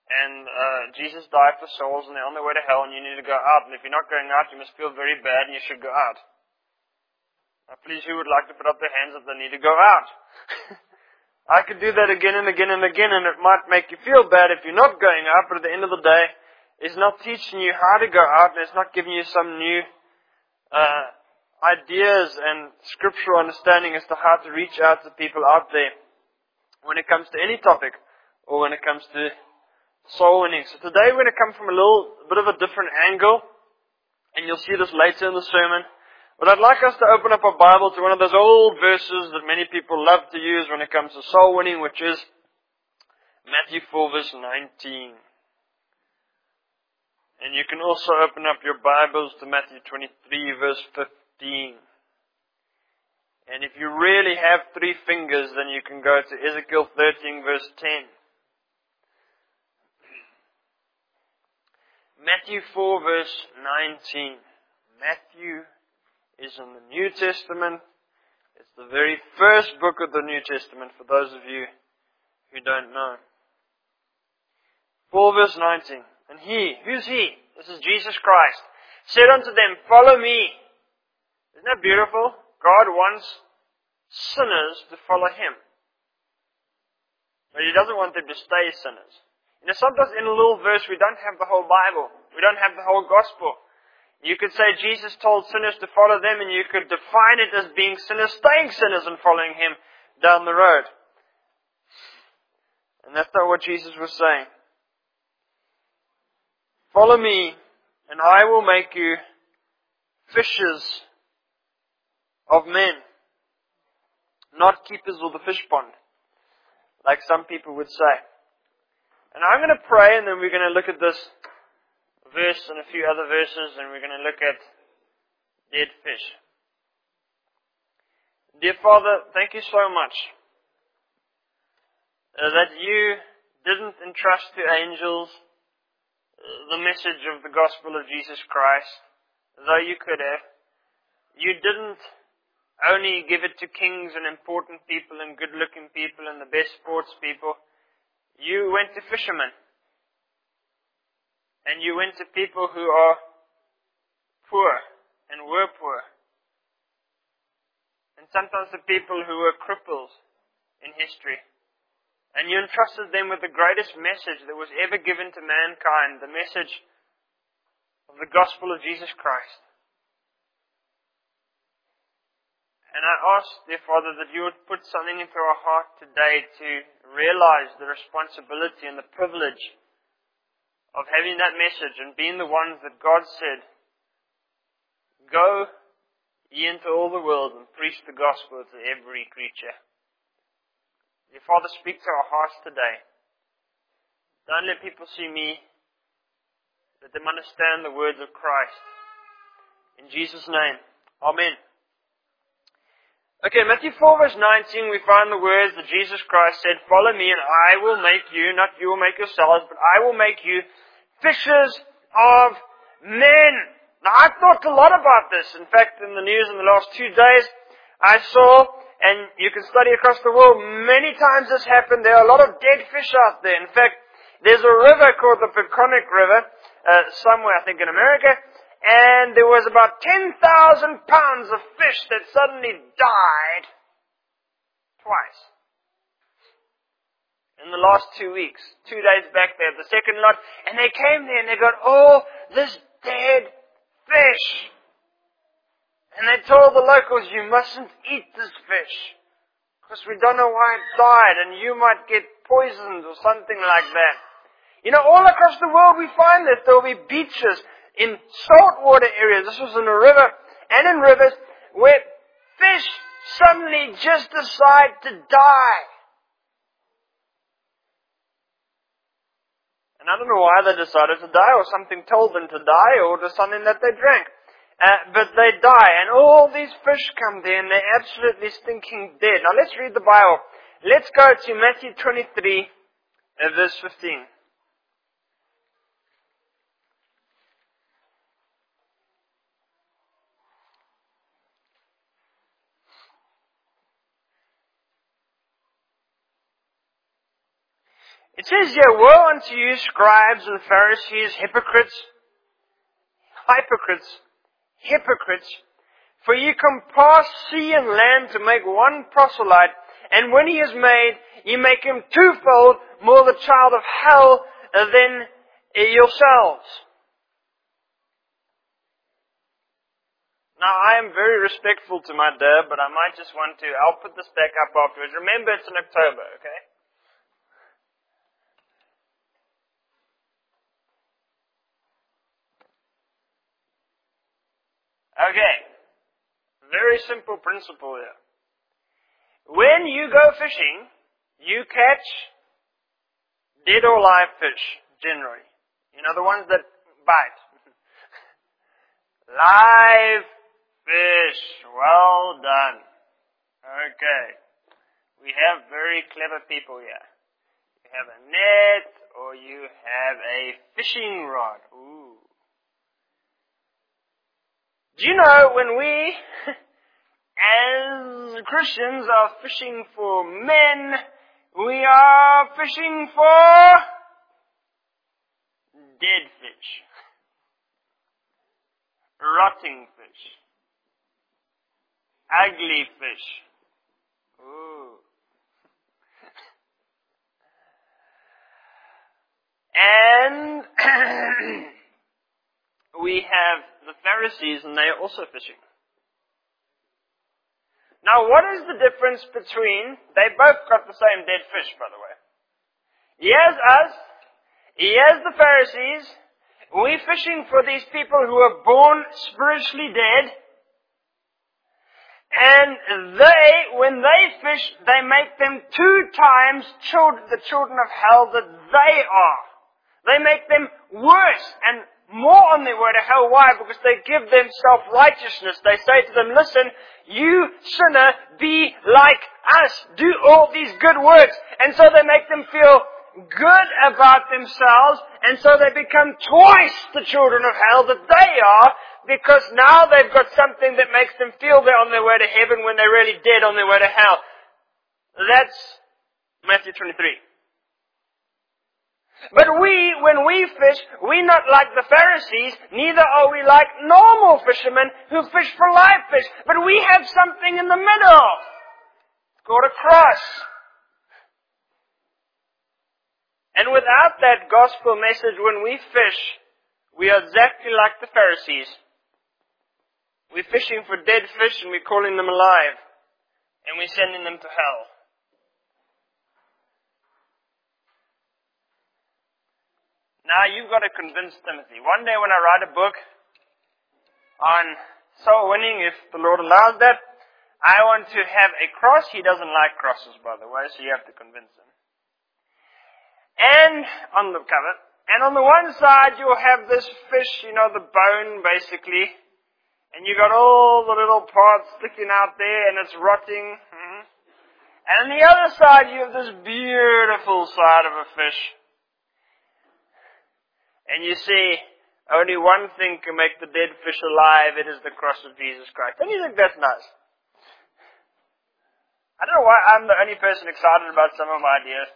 and Jesus died for souls, and they're on their way to hell, and you need to go out. And if you're not going out, you must feel very bad, and you should go out. Now, please, who would like to put up their hands if they need to go out? I could do that again and again and again, and it might make you feel bad if you're not going out, but at the end of the day, it's not teaching you how to go out, and it's not giving you some new ideas and scriptural understanding as to how to reach out to people out there when it comes to any topic, or when it comes to soul winning. So today we're going to come from a bit of a different angle, and you'll see this later in the sermon. But I'd like us to open up our Bible to one of those old verses that many people love to use when it comes to soul winning, which is Matthew 4 verse 19. And you can also open up your Bibles to Matthew 23 verse 15. And if you really have 3 fingers, then you can go to Ezekiel 13 verse 10. Matthew 4 verse 19. Matthew is in the New Testament. It's the very first book of the New Testament for those of you who don't know. 4 verse 19. And he, who's he? This is Jesus Christ, said unto them, follow me. Isn't that beautiful? God wants sinners to follow Him. But He doesn't want them to stay sinners. You know, sometimes in a little verse we don't have the whole Bible. We don't have the whole gospel. You could say Jesus told sinners to follow them, and you could define it as being sinners, staying sinners and following Him down the road. And that's not what Jesus was saying. Follow me, and I will make you fishers of men, not keepers of the fish pond, like some people would say. And I'm going to pray, and then we're going to look at this verse and a few other verses, and we're going to look at dead fish. Dear Father, thank you so much that you didn't entrust to angels the message of the gospel of Jesus Christ, though you could have. You didn't only give it to kings and important people and good-looking people and the best sports people. You went to fishermen. And you went to people who are poor and were poor. And sometimes to people who were cripples in history. And you entrusted them with the greatest message that was ever given to mankind, the message of the gospel of Jesus Christ. And I ask, dear Father, that you would put something into our heart today to realize the responsibility and the privilege of having that message and being the ones that God said, go ye into all the world and preach the gospel to every creature. Dear Father, speak to our hearts today. Don't let people see me, let them understand the words of Christ. In Jesus' name, Amen. Okay, Matthew 4 verse 19, we find the words that Jesus Christ said, follow me and I will make you, not you will make yourselves, but I will make you fishers of men. Now, I've thought a lot about this. In fact, in the news in the last 2 days, I saw, and you can study across the world, many times this happened. There are a lot of dead fish out there. In fact, there's a river called the Peconic River, somewhere I think in America, and there was about 10,000 pounds of fish that suddenly died twice. In the last 2 weeks. 2 days back they had the second lot, and they came there and they got all this dead fish. And they told the locals, you mustn't eat this fish, because we don't know why it died, and you might get poisoned or something like that. You know, all across the world we find this. There will be beaches in saltwater areas, this was in a river, and in rivers, where fish suddenly just decide to die. And I don't know why they decided to die, or something told them to die, or just something that they drank. But they die, and all these fish come there, and they're absolutely stinking dead. Now let's read the Bible. Let's go to Matthew 23, verse 15. It says here, woe unto you, scribes and Pharisees, hypocrites, for you compass sea and land to make one proselyte, and when he is made, you make him twofold more the child of hell than yourselves. Now, I am very respectful to my dad, but I might just want to, I'll put this back up afterwards. Remember, it's in October, okay? Okay. Very simple principle here. When you go fishing, you catch dead or live fish, generally. You know, the ones that bite. Live fish. Well done. Okay. We have very clever people here. You have a net or you have a fishing rod. Ooh. Do you know when we, as Christians, are fishing for men, we are fishing for dead fish. Rotting fish. Ugly fish. Ooh. And we have the Pharisees, and they are also fishing. Now, what is the difference between, they both got the same dead fish, by the way. Here's us, here's the Pharisees, we're fishing for these people who are born spiritually dead, and when they fish, they make them 2 times the children of hell that they are. They make them worse and more on their way to hell. Why? Because they give them self-righteousness. They say to them, listen, you sinner, be like us. Do all these good works. And so they make them feel good about themselves. And so they become twice the children of hell that they are. Because now they've got something that makes them feel they're on their way to heaven when they're really dead on their way to hell. That's Matthew 23. But when we fish, we're not like the Pharisees, neither are we like normal fishermen who fish for live fish. But we have something in the middle. It's called a cross. And without that gospel message, when we fish, we are exactly like the Pharisees. We're fishing for dead fish and we're calling them alive. And we're sending them to hell. Now you've got to convince Timothy. One day when I write a book on soul winning, if the Lord allows that, I want to have a cross. He doesn't like crosses, by the way, so you have to convince him. And on the cover, and on the one side you'll have this fish, you know, the bone basically, and you got all the little parts sticking out there and it's rotting. And on the other side you have this beautiful side of a fish. And you see, only one thing can make the dead fish alive. It is the cross of Jesus Christ. Don't you think that's nice? I don't know why I'm the only person excited about some of my ideas.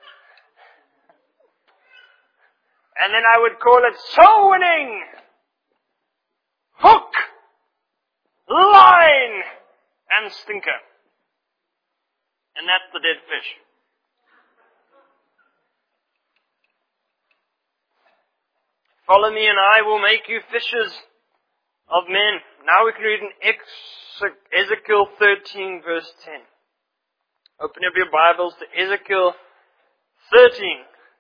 And then I would call it soul winning. Hook, line, and stinker. And that's the dead fish. Follow me and I will make you fishers of men. Now we can read in Ezekiel 13 verse 10. Open up your Bibles to Ezekiel 13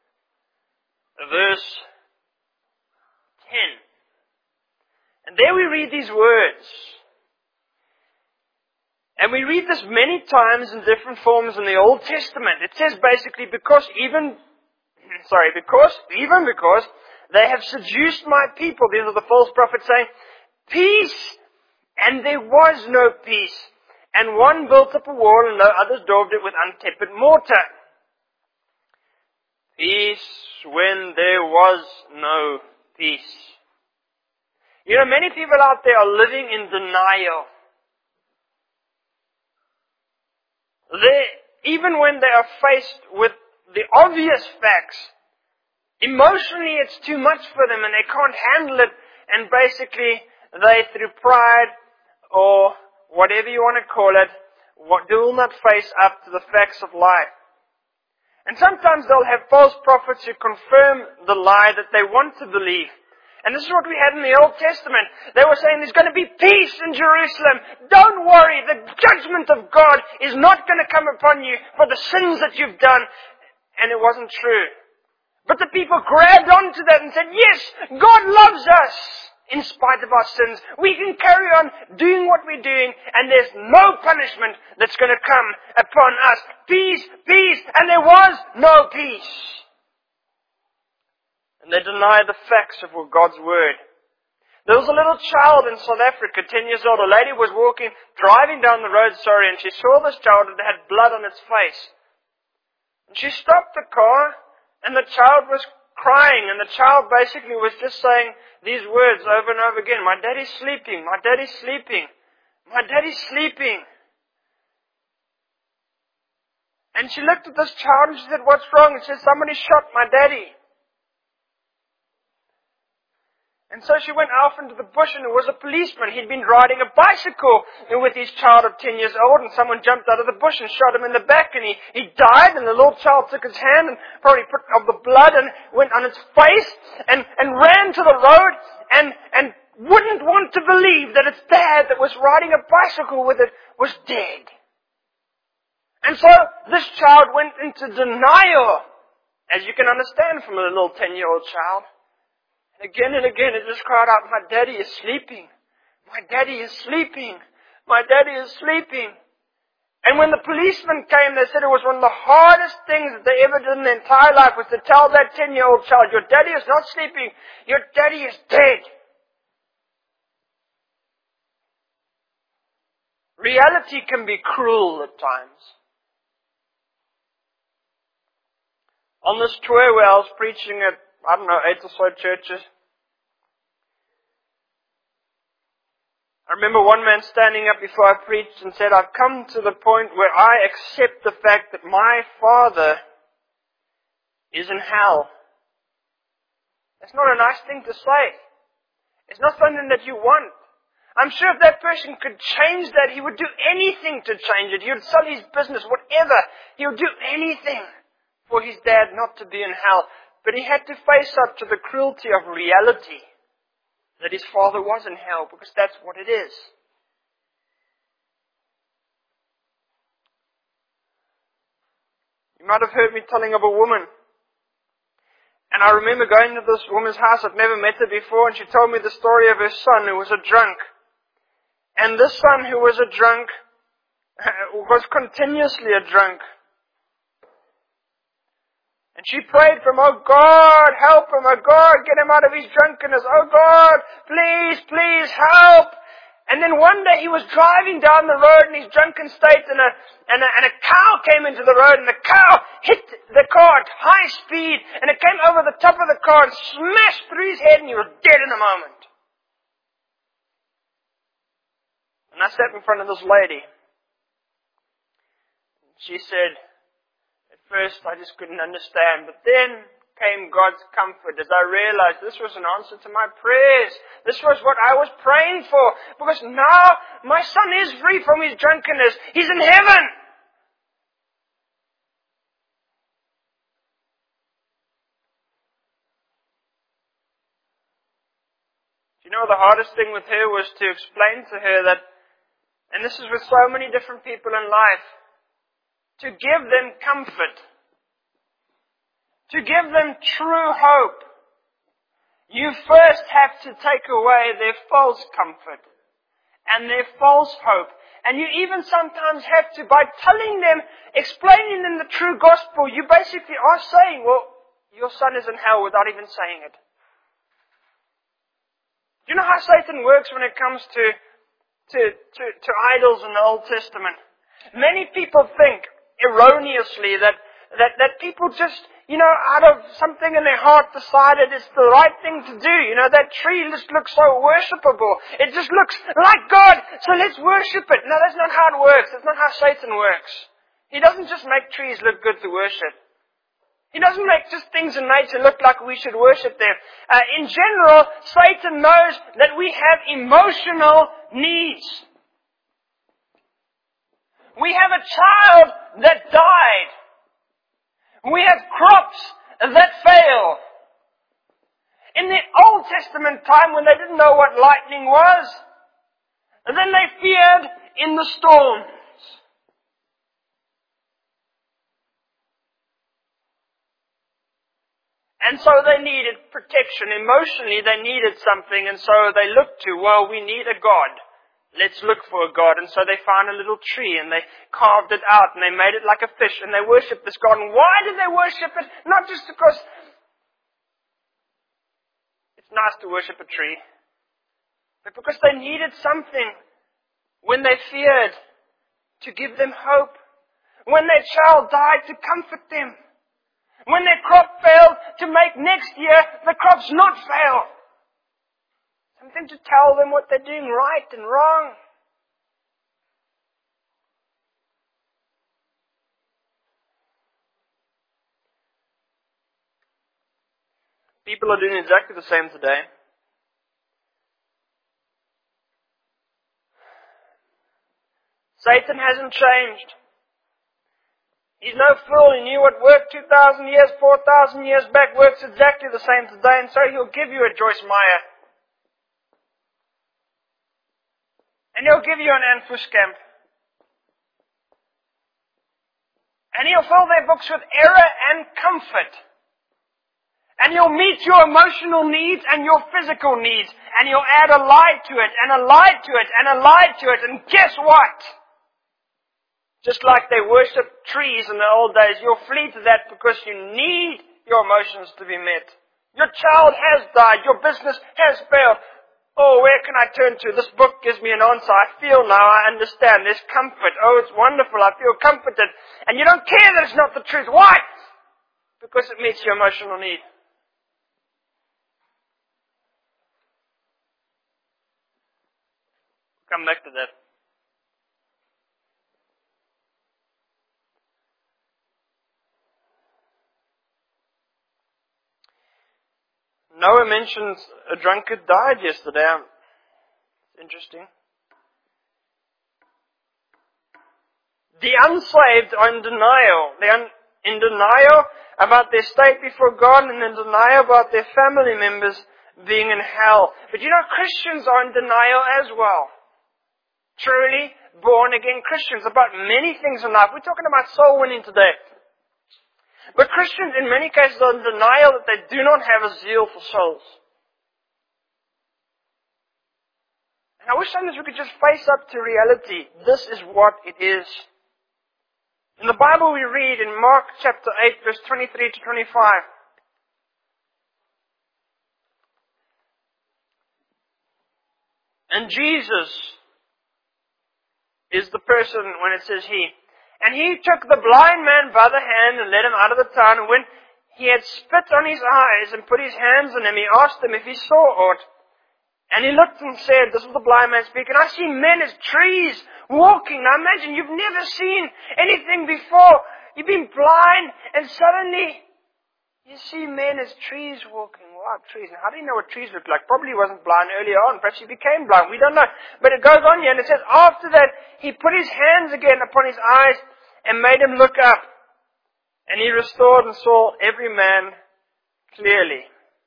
verse 10. And there we read these words. And we read this many times in different forms in the Old Testament. It says basically because they have seduced my people. These are the false prophets saying, peace, and there was no peace. And one built up a wall and the others daubed it with untempered mortar. Peace when there was no peace. You know, many people out there are living in denial. Even when they are faced with the obvious facts. Emotionally, it's too much for them and they can't handle it, and basically they, through pride or whatever you want to call it, will not face up to the facts of life. And sometimes they'll have false prophets who confirm the lie that they want to believe. And this is what we had in the Old Testament. They were saying there's going to be peace in Jerusalem. Don't worry, the judgment of God is not going to come upon you for the sins that you've done. And it wasn't true. But the people grabbed onto that and said, yes, God loves us in spite of our sins. We can carry on doing what we're doing and there's no punishment that's going to come upon us. Peace, peace. And there was no peace. And they deny the facts of God's Word. There was a little child in South Africa, 10 years old. A lady was driving down the road, and she saw this child that had blood on its face. And she stopped the car, and the child was crying, and the child basically was just saying these words over and over again. My daddy's sleeping, my daddy's sleeping, my daddy's sleeping. And she looked at this child and she said, what's wrong? And she said, somebody shot my daddy. And so she went off into the bush, and it was a policeman. He'd been riding a bicycle with his child of 10 years old, and someone jumped out of the bush and shot him in the back, and he died, and the little child took his hand and probably put of the blood and went on its face and ran to the road and wouldn't want to believe that its dad that was riding a bicycle with it was dead. And so this child went into denial, as you can understand from a little 10-year-old child. Again and again, it just cried out, my daddy is sleeping. My daddy is sleeping. My daddy is sleeping. And when the policeman came, they said it was one of the hardest things that they ever did in their entire life was to tell that 10-year-old child, your daddy is not sleeping. Your daddy is dead. Reality can be cruel at times. On this tour where I was preaching at 8 or so churches. I remember one man standing up before I preached and said, I've come to the point where I accept the fact that my father is in hell. That's not a nice thing to say. It's not something that you want. I'm sure if that person could change that, he would do anything to change it. He would sell his business, whatever. He would do anything for his dad not to be in hell. But he had to face up to the cruelty of reality that his father was in hell, because that's what it is. You might have heard me telling of a woman. And I remember going to this woman's house. I'd never met her before, and she told me the story of her son who was a drunk. And this son who was a drunk was continuously a drunk. And she prayed for him, oh God, help him, oh God, get him out of his drunkenness, oh God, please, please help. And then one day he was driving down the road in his drunken state, and a cow came into the road, and the cow hit the car at high speed, and it came over the top of the car and smashed through his head, and he was dead in a moment. And I sat in front of this lady. She said, first, I just couldn't understand. But then came God's comfort as I realized this was an answer to my prayers. This was what I was praying for. Because now my son is free from his drunkenness. He's in heaven. You know, the hardest thing with her was to explain to her that, and this is with so many different people in life, to give them comfort, to give them true hope, you first have to take away their false comfort and their false hope. And you even sometimes have to, by telling them, explaining them the true gospel, you basically are saying, well, your son is in hell without even saying it. Do you know how Satan works when it comes to idols in the Old Testament? Many people think, erroneously, that people just, out of something in their heart decided it's the right thing to do. That tree just looks so worshipable. It just looks like God, so let's worship it. No, that's not how it works. That's not how Satan works. He doesn't just make trees look good to worship. He doesn't make just things in nature look like we should worship them. In general, Satan knows that we have emotional needs. We have a child that died. We have crops that fail. In the Old Testament time, when they didn't know what lightning was, then they feared in the storms. And so they needed protection. Emotionally, they needed something, and so they looked to, well, we need a God. Let's look for a God. And so they found a little tree, and they carved it out, and they made it like a fish, and they worshipped this God. And why did they worship it? Not just because it's nice to worship a tree, but because they needed something when they feared to give them hope. When their child died, to comfort them. When their crop failed, to make next year the crops not fail. Something to tell them what they're doing right and wrong. People are doing exactly the same today. Satan hasn't changed. He's no fool. He knew what worked 2,000 years, 4,000 years back works exactly the same today, and so he'll give you a Joyce Meyer. And he'll give you an Anne Fuskamp. And he'll fill their books with error and comfort. And he'll meet your emotional needs and your physical needs. And he'll add a lie to it, and a lie to it, and a lie to it. And guess what? Just like they worshipped trees in the old days, you'll flee to that because you need your emotions to be met. Your child has died. Your business has failed. Oh, where can I turn to? This book gives me an answer. I feel now, I understand. There's comfort. Oh, it's wonderful. I feel comforted. And you don't care that it's not the truth. Why? Because it meets your emotional need. Come back to that. Noah mentions a drunkard died yesterday. Interesting. The unsaved are in denial. They're in denial about their state before God, and in denial about their family members being in hell. But you know, Christians are in denial as well. Truly born again Christians about many things in life. We're talking about soul winning today. But Christians in many cases are in denial that they do not have a zeal for souls. And I wish sometimes we could just face up to reality. This is what it is. In the Bible we read in Mark chapter 8 verse 23 to 25. And Jesus is the person when it says he. And he took the blind man by the hand and led him out of the town. And when he had spit on his eyes and put his hands on him, he asked him if he saw aught. And he looked and said, this is the blind man speaking, I see men as trees walking. Now imagine, you've never seen anything before. You've been blind and suddenly you see men as trees walking. Wow, trees. Now how do you know what trees look like? Probably he wasn't blind earlier on. Perhaps he became blind. We don't know. But it goes on here and it says, after that, he put his hands again upon his eyes and made him look up. And he restored and saw every man clearly.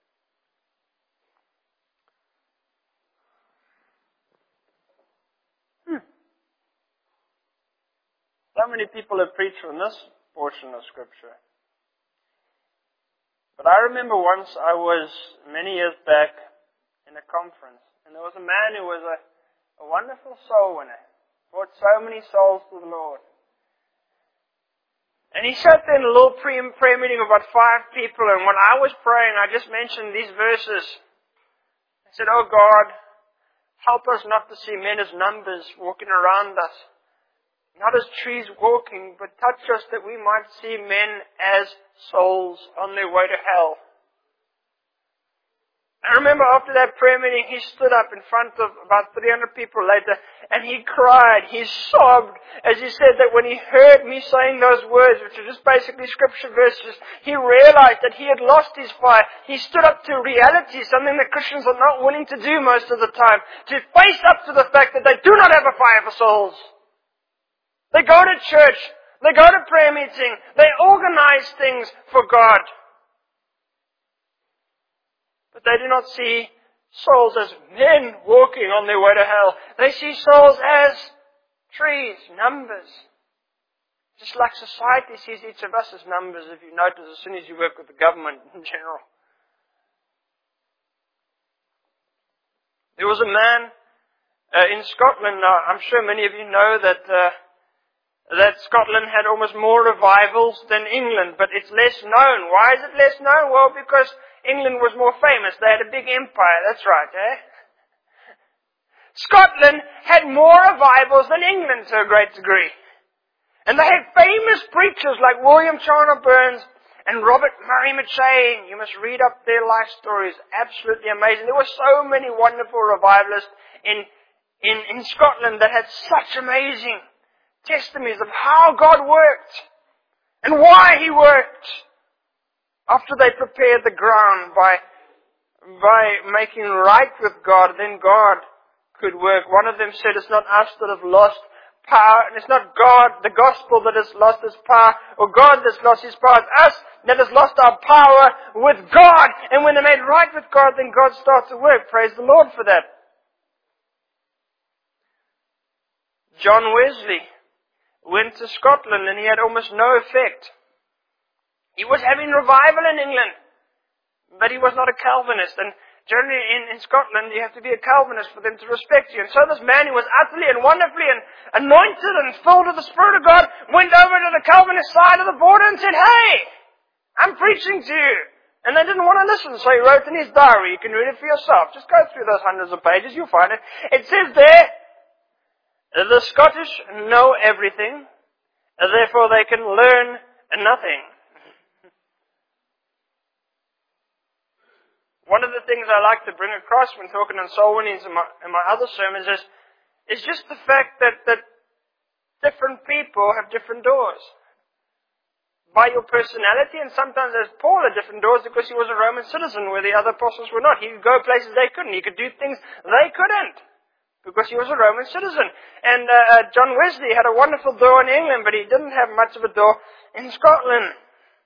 So many people have preached from this portion of Scripture. But I remember once I was, many years back, in a conference. And there was a man who was a wonderful soul winner. Brought so many souls to the Lord. And he sat there in a little prayer meeting of about 5 people, and when I was praying, I just mentioned these verses. I said, oh God, help us not to see men as numbers walking around us, not as trees walking, but touch us that we might see men as souls on their way to hell. I remember after that prayer meeting, he stood up in front of about 300 people later, and he cried, he sobbed, as he said that when he heard me saying those words, which are just basically scripture verses, he realized that he had lost his fire. He stood up to reality, something that Christians are not willing to do most of the time, to face up to the fact that they do not have a fire for souls. They go to church, they go to prayer meeting, they organize things for God. But they do not see souls as men walking on their way to hell. They see souls as trees, numbers. Just like society sees each of us as numbers, if you notice, as soon as you work with the government in general. There was a man in Scotland. Now, I'm sure many of you know that Scotland had almost more revivals than England, but it's less known. Why is it less known? Well, because England was more famous. They had a big empire. That's right, eh? Scotland had more revivals than England to a great degree. And they had famous preachers like William Chandler Burns and Robert Murray McCheyne. You must read up their life stories. Absolutely amazing. There were so many wonderful revivalists in Scotland that had such amazing testimonies of how God worked and why He worked. After they prepared the ground by making right with God, then God could work. One of them said, it's not us that have lost power, and it's not God, the gospel, that has lost its power, or God that's lost His power. It's us that has lost our power with God. And when they're made right with God, then God starts to work. Praise the Lord for that. John Wesley went to Scotland and he had almost no effect. He was having revival in England, but he was not a Calvinist. And generally in Scotland, you have to be a Calvinist for them to respect you. And so this man who was utterly and wonderfully and anointed and filled with the Spirit of God went over to the Calvinist side of the border and said, hey, I'm preaching to you. And they didn't want to listen, so he wrote in his diary. You can read it for yourself. Just go through those hundreds of pages, you'll find it. It says there, the Scottish know everything, therefore they can learn nothing. One of the things I like to bring across when talking on soul winnings in my other sermons is just the fact that different people have different doors. By your personality, and sometimes as Paul had different doors because he was a Roman citizen where the other apostles were not. He could go places they couldn't. He could do things they couldn't because he was a Roman citizen. And John Wesley had a wonderful door in England, but he didn't have much of a door in Scotland.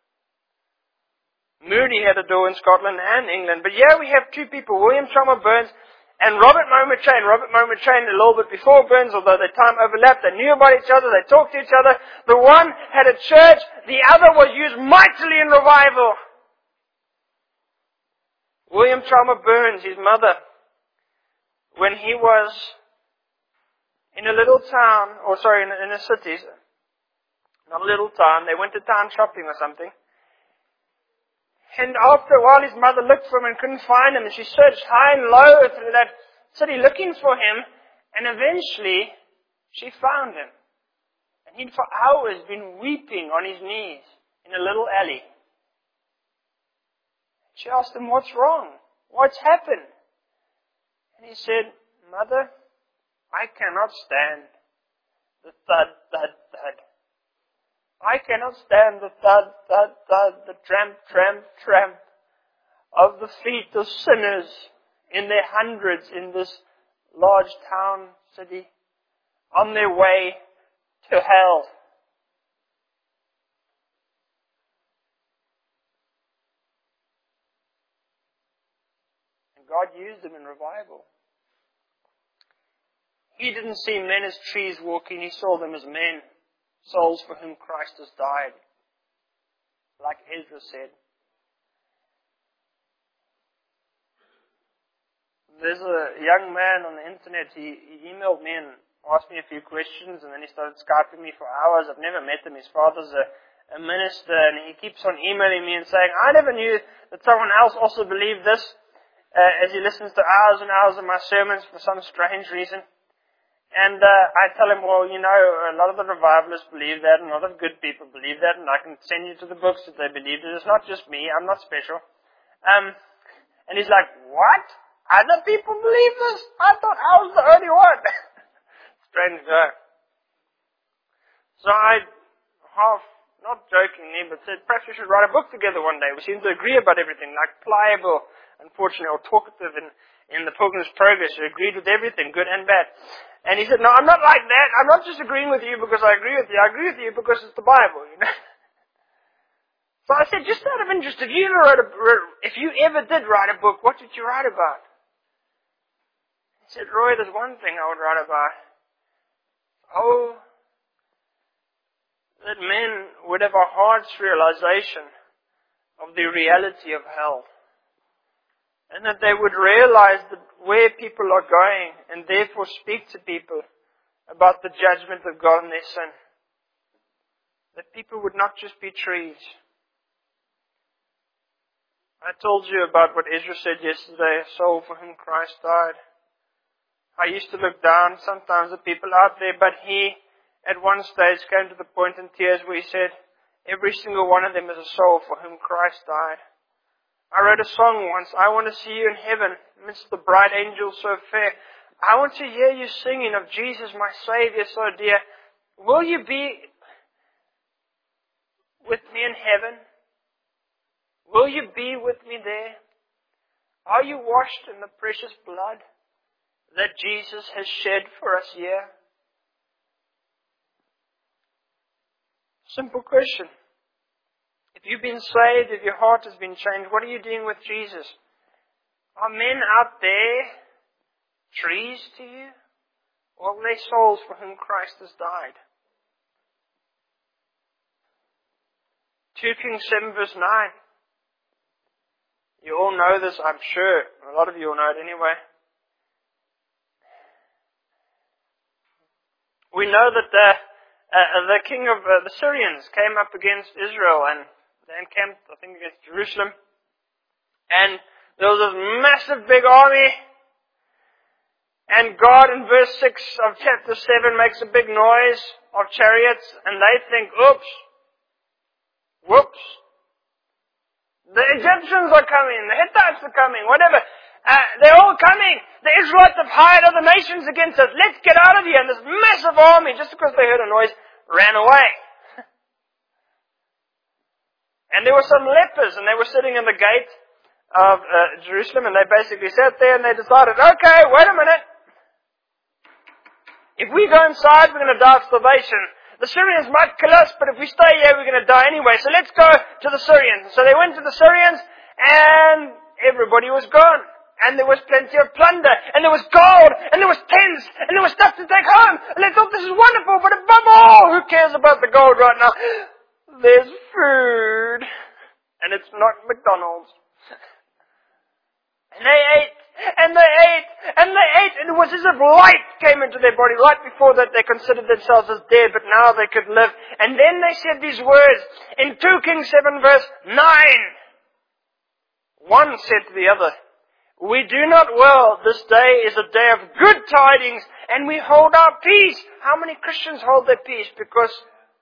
Moody had a door in Scotland and England. But here we have two people, William Chandler Burns and Robert Murray McCheyne. Robert Murray McCheyne a little bit before Burns, although their time overlapped. They knew about each other. They talked to each other. The one had a church. The other was used mightily in revival. William Chandler Burns, his mother, when he was in a little town, in a city, not a little town, they went to town shopping or something. And after a while, his mother looked for him and couldn't find him. And she searched high and low through that city looking for him. And eventually, she found him. And he'd for hours been weeping on his knees in a little alley. She asked him, what's wrong? What's happened? And he said, Mother, I cannot stand the thud, thud, thud. I cannot stand the thud, thud, thud, the tramp, tramp, tramp of the feet of sinners in their hundreds in this large town city on their way to hell. And God used them in revival. He didn't see men as trees walking, He saw them as men. Souls for whom Christ has died. Like Ezra said. There's a young man on the internet, he emailed me and asked me a few questions, and then he started Skyping me for hours. I've never met him. His father's a minister, and he keeps on emailing me and saying, I never knew that someone else also believed this, as he listens to hours and hours of my sermons for some strange reason. And I tell him, well, you know, a lot of the revivalists believe that, and a lot of good people believe that, and I can send you to the books that they believe it. It's not just me. I'm not special. And he's like, what? Other people believe this? I thought I was the only one. Strange guy. So I half, not jokingly, but said, perhaps we should write a book together one day. We seem to agree about everything, like pliable, unfortunately, or talkative in the Pilgrim's Progress. We agreed with everything, good and bad. And he said, no, I'm not like that. I'm not just agreeing with you because I agree with you. I agree with you because it's the Bible, you know. So I said, just out of interest, if you ever did write a book, what would you write about? He said, Roy, there's one thing I would write about. Oh, that men would have a heart's realization of the reality of hell. And that they would realize that where people are going and therefore speak to people about the judgment of God and their sin. That people would not just be trees. I told you about what Ezra said yesterday, a soul for whom Christ died. I used to look down sometimes at people out there, but he, at one stage, came to the point in tears where he said, every single one of them is a soul for whom Christ died. I wrote a song once, I want to see you in heaven, amidst the bright angels so fair. I want to hear you singing of Jesus, my Savior, so dear. Will you be with me in heaven? Will you be with me there? Are you washed in the precious blood that Jesus has shed for us here? Simple question. If you've been saved, if your heart has been changed, what are you doing with Jesus? Are men out there trees to you? Or are they souls for whom Christ has died? 2 Kings 7 verse 9. You all know this, I'm sure. A lot of you will know it anyway. We know that the king of the Syrians came up against Israel and they encamped, I think, against Jerusalem. And there was this massive big army. And God in verse 6 of chapter 7 makes a big noise of chariots and they think, oops, whoops. The Egyptians are coming, the Hittites are coming, whatever. They're all coming. The Israelites have hired other nations against us. Let's get out of here. And this massive army, just because they heard a noise, ran away. And there were some lepers, and they were sitting in the gate of Jerusalem, and they basically sat there and they decided, okay, wait a minute. If we go inside, we're going to die of starvation. The Syrians might kill us, but if we stay here, we're going to die anyway. So let's go to the Syrians. So they went to the Syrians, and everybody was gone. And there was plenty of plunder, and there was gold, and there was tents, and there was stuff to take home. And they thought, this is wonderful, but above all, who cares about the gold right now? There's food. And it's not McDonald's. And they ate, and they ate, and they ate, and it was as if light came into their body. Right before that, they considered themselves as dead, but now they could live. And then they said these words in 2 Kings 7 verse 9. One said to the other, we do not well, this day is a day of good tidings, and we hold our peace. How many Christians hold their peace? Because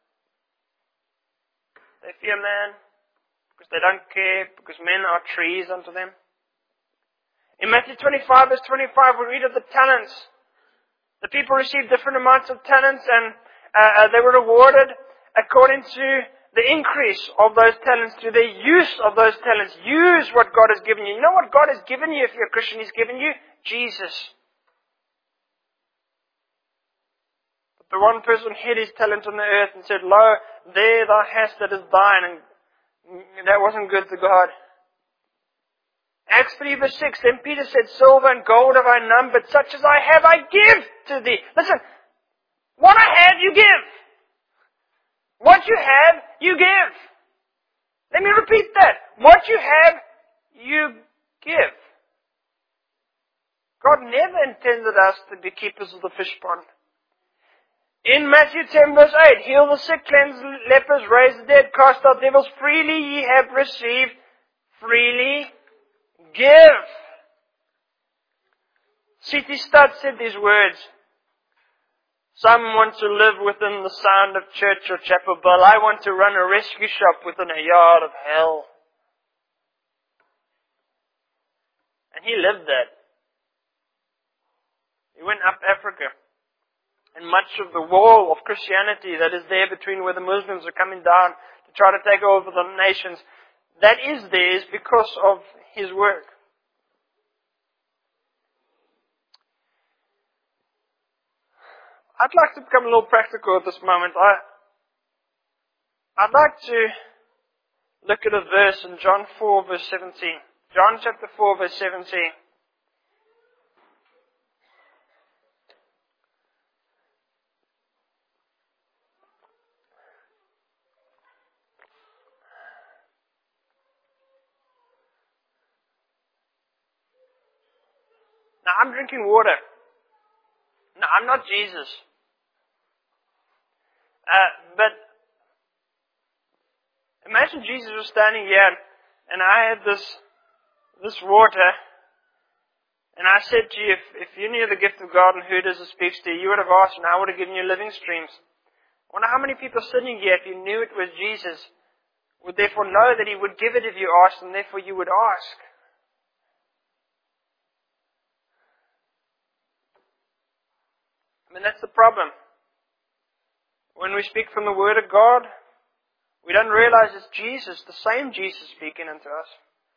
they fear man, because they don't care, because men are trees unto them. In Matthew 25 verse 25 we read of the talents. The people received different amounts of talents and they were rewarded according to the increase of those talents, to the use of those talents. Use what God has given you. You know what God has given you if you're a Christian? He's given you Jesus. But the one person hid his talent on the earth and said, lo, there thou hast that is thine. And that wasn't good to God. Acts 3 verse 6, then Peter said, silver and gold have I none, but such as I have I give to thee. Listen, what I have you give. What you have, you give. Let me repeat that. What you have, you give. God never intended us to be keepers of the fish pond. In Matthew 10 verse 8, heal the sick, cleanse lepers, raise the dead, cast out devils, freely ye have received, freely give. C.T. Studd said these words. Some want to live within the sound of church or chapel bell. I want to run a rescue shop within a yard of hell. He lived that. He went up Africa. And much of the wall of Christianity that is there between where the Muslims are coming down to try to take over the nations, that is there is because of his work. I'd like to become a little practical at this moment. I'd like to look at a verse in John 4 verse 17. John chapter 4 verse 17. Now, I'm drinking water. No, I'm not Jesus. But imagine Jesus was standing here and I had this water, and I said to you, if you knew the gift of God and who it is that speaks to you, you would have asked and I would have given you living streams. I wonder how many people sitting here, if you knew it was Jesus, would therefore know that He would give it if you asked, and therefore you would ask. I mean, that's the problem. When we speak from the Word of God, we don't realize it's Jesus, the same Jesus speaking unto us.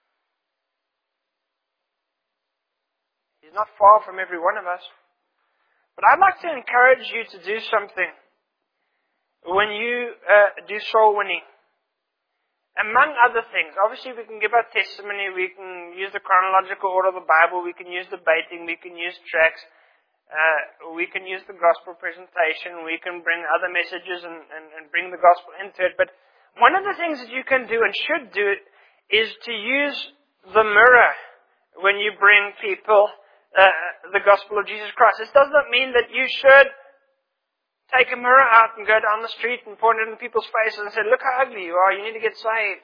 He's not far from every one of us. But I'd like to encourage you to do something when you do soul winning. Among other things, obviously we can give our testimony, we can use the chronological order of the Bible, we can use debating, we can use tracts, we can use the gospel presentation, we can bring other messages and bring the gospel into it. But one of the things that you can do and should do is to use the mirror when you bring people the gospel of Jesus Christ. This does not mean that you should take a mirror out and go down the street and point it in people's faces and say, look how ugly you are, you need to get saved.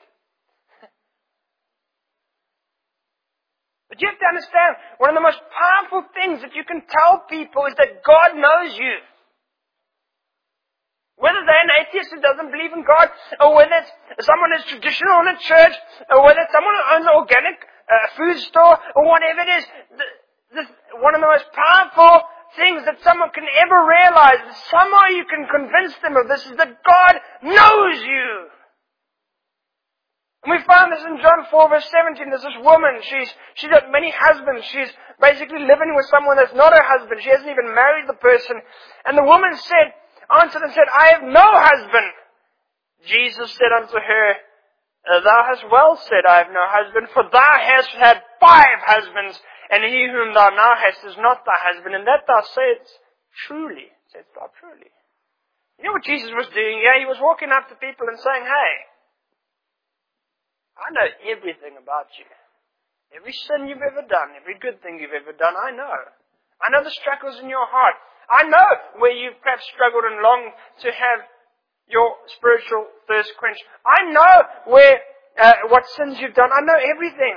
But you have to understand, one of the most powerful things that you can tell people is that God knows you. Whether they're an atheist who doesn't believe in God, or whether it's someone who's traditional in a church, or whether it's someone who owns an organic food store, or whatever it is, one of the most powerful things that someone can ever realize, somehow you can convince them of this, is that God knows you. And we find this in John 4 verse 17. There's this woman, she's got many husbands. She's basically living with someone that's not her husband. She hasn't even married the person. And the woman answered and said, I have no husband. Jesus said unto her, thou hast well said, I have no husband, for thou hast had 5 husbands, and he whom thou now hast is not thy husband, and that thou saidst truly. Saidst thou truly. You know what Jesus was doing? Yeah, He was walking up to people and saying, hey, I know everything about you. Every sin you've ever done, every good thing you've ever done, I know. I know the struggles in your heart. I know where you've perhaps struggled and longed to have your spiritual thirst quenched. I know what sins you've done. I know everything.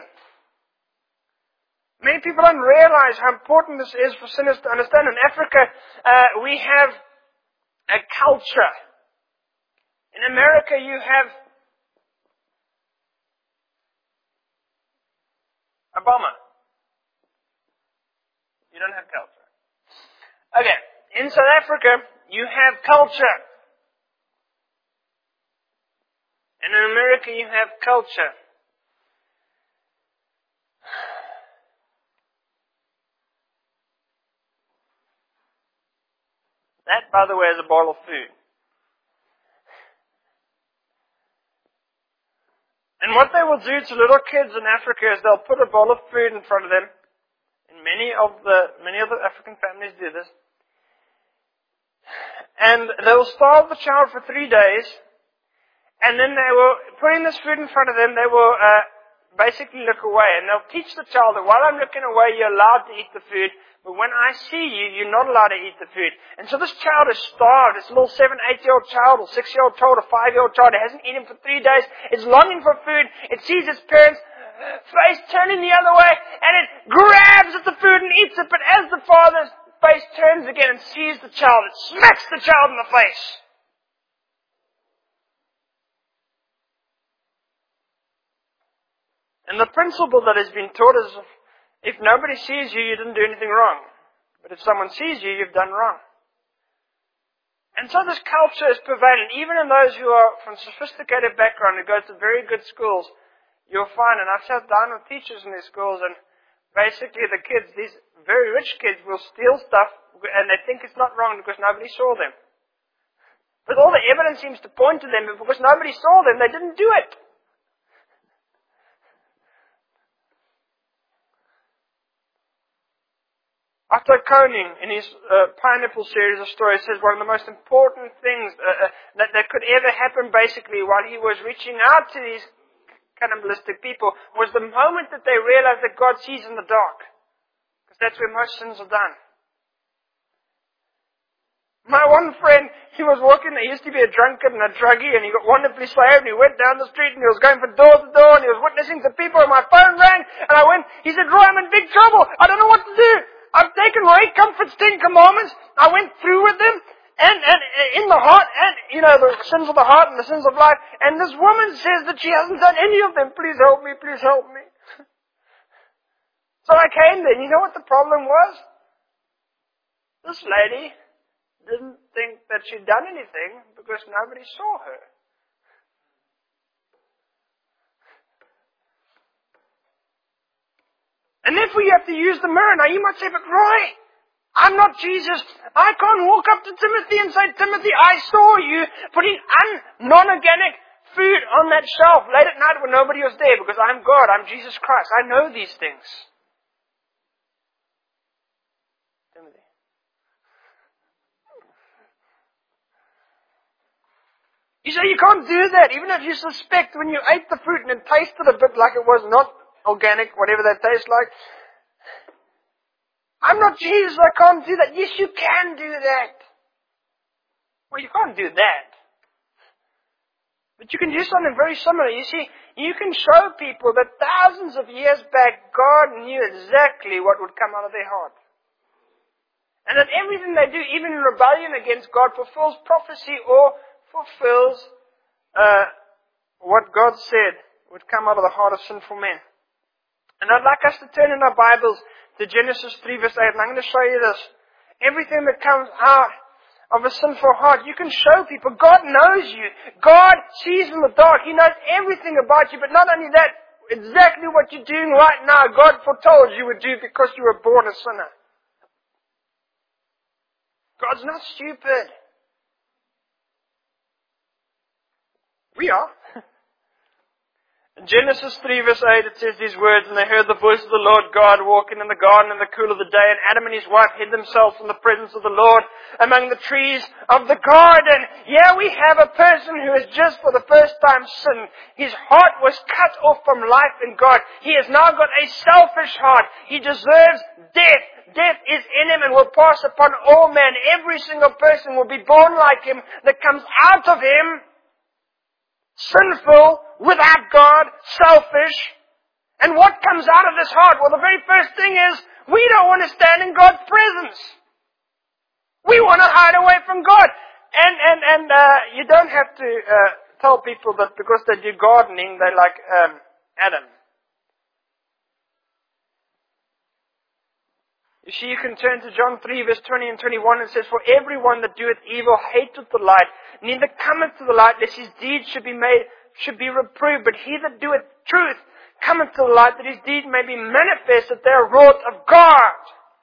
Many people don't realize how important this is for sinners to understand. In Africa, we have a culture. In America, you have Obama. You don't have culture. Okay, in South Africa, you have culture. And in America, you have culture. That, by the way, is a bowl of food. And what they will do to little kids in Africa is they'll put a bowl of food in front of them. And many of the African families do this. And they will starve the child for 3 days. And then they will, putting this food in front of them, they will basically look away. And they'll teach the child that while I'm looking away, you're allowed to eat the food. But when I see you, you're not allowed to eat the food. And so this child is starved. This little 7, 8-year-old child, or 6-year-old child, or 5-year-old child, it hasn't eaten for 3 days. It's longing for food. It sees its parents' face turning the other way, and it grabs at the food and eats it. But as the father's face turns again and sees the child, it smacks the child in the face. And the principle that has been taught is If nobody sees you, you didn't do anything wrong. But if someone sees you, you've done wrong. And so this culture is prevalent. Even in those who are from sophisticated background, who go to very good schools, you'll find, and I've sat down with teachers in these schools, and basically the kids, these very rich kids, will steal stuff, and they think it's not wrong because nobody saw them. But all the evidence seems to point to them, but because nobody saw them, they didn't do it. Otto Koning, in his Pineapple series of stories, says one of the most important things that could ever happen, basically, while he was reaching out to these cannibalistic people, was the moment that they realized that God sees in the dark. Because that's where most sins are done. My one friend, he was walking, he used to be a drunkard and a druggie, and he got wonderfully saved, and he went down the street, and he was going from door to door, and he was witnessing to people, and my phone rang, and I went, he said, Roy, I'm in big trouble, I don't know what to do. I've taken Ray Comfort's 10 Commandments, I went through with them, and in the heart, and, the sins of the heart and the sins of life, and this woman says that she hasn't done any of them. Please help me, please help me. So I came there, and you know what the problem was? This lady didn't think that she'd done anything because nobody saw her. And therefore you have to use the mirror. Now you might say, but Roy, I'm not Jesus. I can't walk up to Timothy and say, Timothy, I saw you putting non-organic food on that shelf late at night when nobody was there because I'm God, I'm Jesus Christ. I know these things. Timothy. You say you can't do that, even if you suspect when you ate the fruit and it tasted a bit like it was not organic, whatever that tastes like. I'm not Jesus, I can't do that. Yes, you can do that. Well, you can't do that. But you can do something very similar. You see, you can show people that thousands of years back, God knew exactly what would come out of their heart. And that everything they do, even in rebellion against God, fulfills prophecy or fulfills what God said would come out of the heart of sinful men. And I'd like us to turn in our Bibles to Genesis 3 verse 8. And I'm going to show you this. Everything that comes out of a sinful heart, you can show people. God knows you. God sees in the dark. He knows everything about you. But not only that, exactly what you're doing right now, God foretold you would do because you were born a sinner. God's not stupid. We are. In Genesis 3 verse 8 it says these words, and they heard the voice of the Lord God walking in the garden in the cool of the day, and Adam and his wife hid themselves from the presence of the Lord among the trees of the garden. Here we have a person who has just for the first time sinned. His heart was cut off from life in God. He has now got a selfish heart. He deserves death. Death is in him and will pass upon all men. Every single person will be born like him that comes out of him. Sinful, without God, selfish. And what comes out of this heart? Well, the very first thing is, we don't want to stand in God's presence. We want to hide away from God. And you don't have to tell people that because they do gardening, they're like Adam. You see, you can turn to John 3 verse 20 and 21. It says, for everyone that doeth evil hateth the light, neither cometh to the light, lest his deeds should be reproved. But he that doeth truth cometh to the light, that his deeds may be manifest, that they are wrought of God.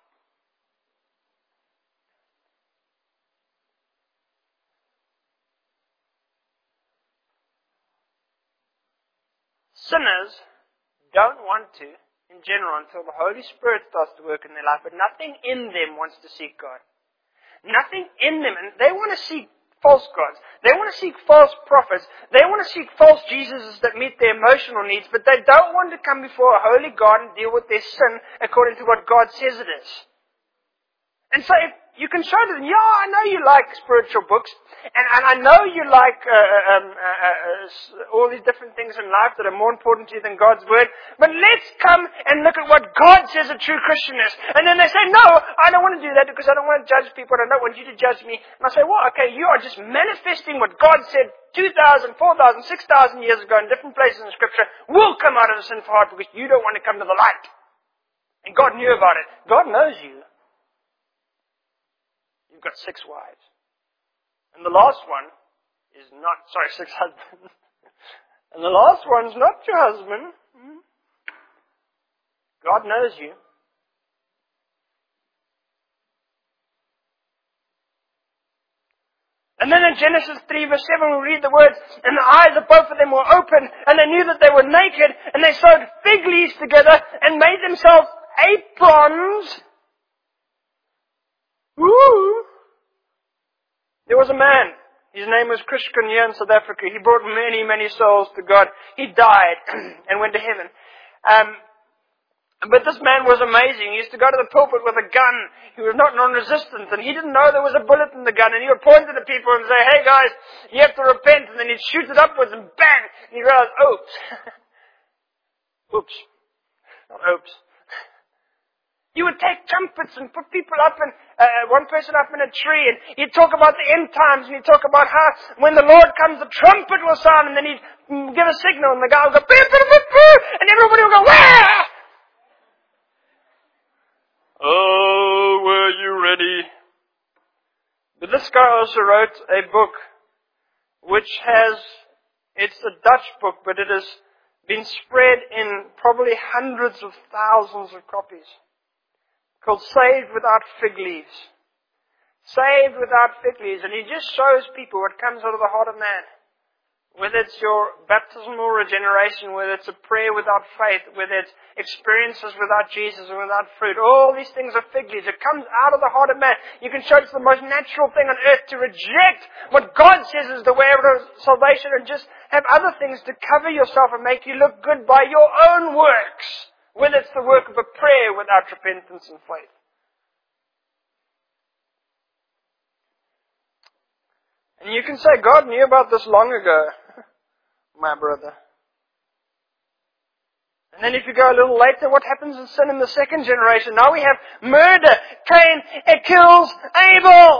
Sinners don't want to, in general, until the Holy Spirit starts to work in their life, but nothing in them wants to seek God. Nothing in them, and they want to seek false gods. They want to seek false prophets. They want to seek false Jesuses that meet their emotional needs, but they don't want to come before a holy God and deal with their sin according to what God says it is. And so if you can show them, yeah, I know you like spiritual books, and I know you like all these different things in life that are more important to you than God's Word, but let's come and look at what God says a true Christian is. And then they say, no, I don't want to do that because I don't want to judge people and I don't want you to judge me. And I say, well, okay, you are just manifesting what God said 2,000, 4,000, 6,000 years ago in different places in Scripture will come out of a sinful heart because you don't want to come to the light. And God knew about it. God knows you. You've got 6 wives. And the last one is not, 6 husbands. And the last one's not your husband. God knows you. And then in Genesis 3 verse 7 we read the words, and the eyes of both of them were open, and they knew that they were naked, and they sewed fig leaves together, and made themselves aprons. Woo! There was a man, his name was Christian here in South Africa. He brought many, many souls to God. He died and went to heaven. But this man was amazing. He used to go to the pulpit with a gun. He was not non-resistant, and he didn't know there was a bullet in the gun. And he would point to the people and say, "Hey guys, you have to repent." And then he'd shoot it upwards, and bang! And he realized, oops. Oops. Not oops. He would take trumpets and put people up and one person up in a tree, and he'd talk about the end times, and he'd talk about how when the Lord comes, the trumpet will sound, and then he'd give a signal, and the guy would go, "Boo, boo, boo, boo," and everybody would go, "Wah!" Oh, were you ready? But this guy also wrote a book which it's a Dutch book, but it has been spread in probably hundreds of thousands of copies, called Saved Without Fig Leaves. Saved Without Fig Leaves. And he just shows people what comes out of the heart of man. Whether it's your baptismal regeneration, whether it's a prayer without faith, whether it's experiences without Jesus and without fruit, all these things are fig leaves. It comes out of the heart of man. You can show it's the most natural thing on earth to reject what God says is the way of salvation and just have other things to cover yourself and make you look good by your own works. Whether it's the work of a prayer without repentance and faith. And you can say, God knew about this long ago, my brother. And then if you go a little later, what happens in sin in the second generation? Now we have murder. Cain kills Abel.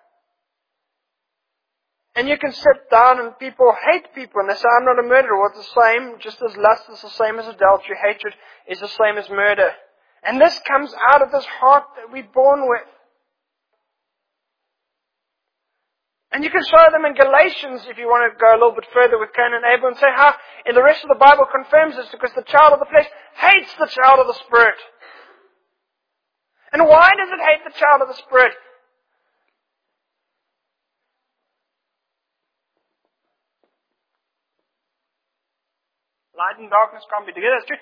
And you can sit down and people hate people and they say, "I'm not a murderer." What's the same? Just as lust is the same as adultery, hatred is the same as murder. And this comes out of this heart that we're born with. And you can show them in Galatians, if you want to go a little bit further with Cain and Abel, and say how in the rest of the Bible confirms this, because the child of the flesh hates the child of the Spirit. And why does it hate the child of the Spirit? Light and darkness can't be together, that's true.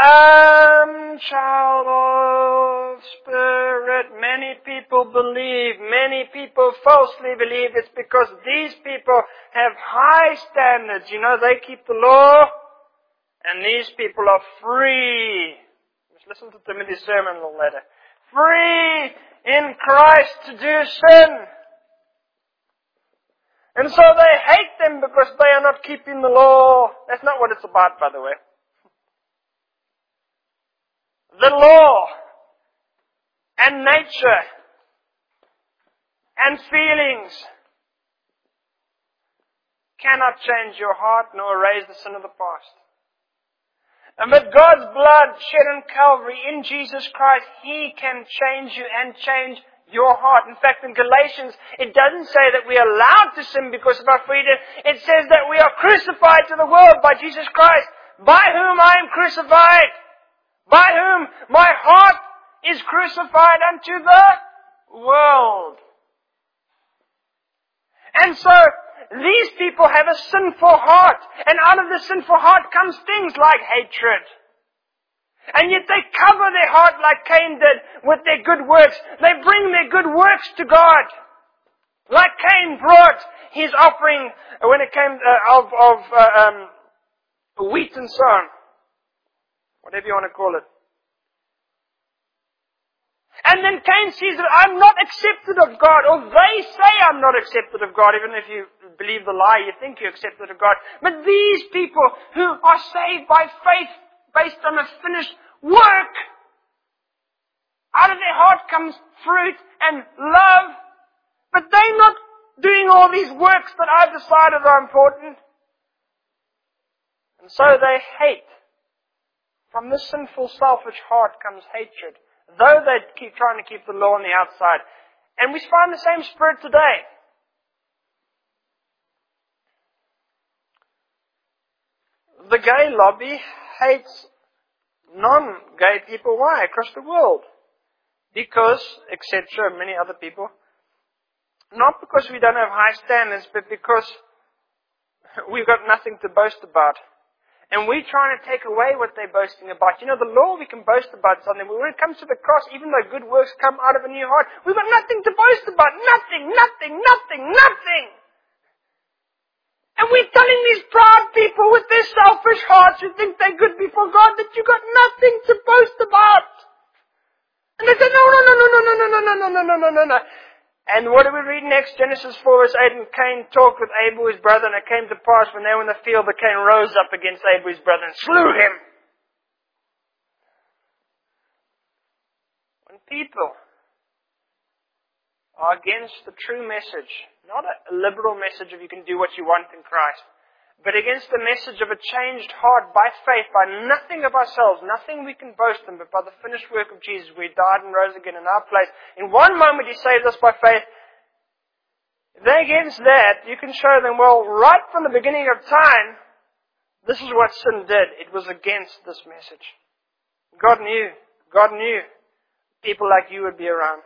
Child of Spirit, many people believe, many people falsely believe it's because these people have high standards. You know, they keep the law, and these people are free. Just listen to Timothy's sermon a little later. Free in Christ to do sin. And so they hate them because they are not keeping the law. That's not what it's about, by the way. The law and nature and feelings cannot change your heart nor erase the sin of the past. And with God's blood shed on Calvary in Jesus Christ, He can change you and change your heart. In fact, in Galatians, it doesn't say that we are allowed to sin because of our freedom. It says that we are crucified to the world by Jesus Christ, by whom I am crucified. By whom my heart is crucified unto the world. And so, these people have a sinful heart. And out of the sinful heart comes things like hatred. And yet they cover their heart like Cain did with their good works. They bring their good works to God. Like Cain brought his offering when it came of wheat and so on. Whatever you want to call it. And then Cain sees that I'm not accepted of God, or they say I'm not accepted of God, even if you believe the lie, you think you're accepted of God. But these people who are saved by faith based on a finished work, out of their heart comes fruit and love, but they're not doing all these works that I've decided are important. And so they hate From this sinful, selfish heart comes hatred, though they keep trying to keep the law on the outside. And we find the same spirit today. The gay lobby hates non-gay people. Why? Across the world. Because, etc., many other people. Not because we don't have high standards, but because we've got nothing to boast about. And we're trying to take away what they're boasting about. You know, the law, we can boast about something, but when it comes to the cross, even though good works come out of a new heart, we've got nothing to boast about. Nothing. And we're telling these proud people with their selfish hearts who think they're good before God that you've got nothing to boast about. And they say, no. And what do we read next? Genesis 4 verse 8, and Cain talked with Abel his brother, and it came to pass when they were in the field that Cain rose up against Abel his brother and slew him. When people are against the true message, not a liberal message of you can do what you want in Christ, but against the message of a changed heart by faith, by nothing of ourselves, nothing we can boast in, but by the finished work of Jesus, where He died and rose again in our place. In one moment He saved us by faith. If they're against that, you can show them, well, right from the beginning of time, this is what sin did. It was against this message. God knew people like you would be around.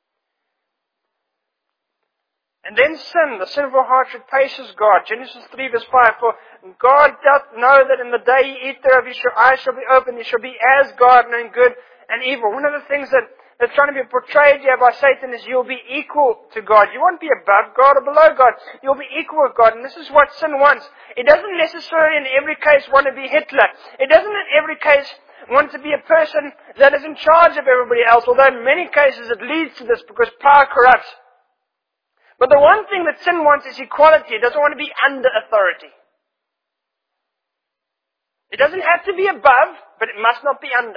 And then sin, the sinful heart replaces God. Genesis 3 verse 5, for God doth know that in the day ye eat thereof, your eyes shall be opened, ye shall be as God, knowing good and evil. One of the things that's trying to be portrayed here by Satan is you'll be equal to God. You won't be above God or below God. You'll be equal with God. And this is what sin wants. It doesn't necessarily in every case want to be Hitler. It doesn't in every case want to be a person that is in charge of everybody else, although in many cases it leads to this because power corrupts. But the one thing that sin wants is equality. It doesn't want to be under authority. It doesn't have to be above, but it must not be under.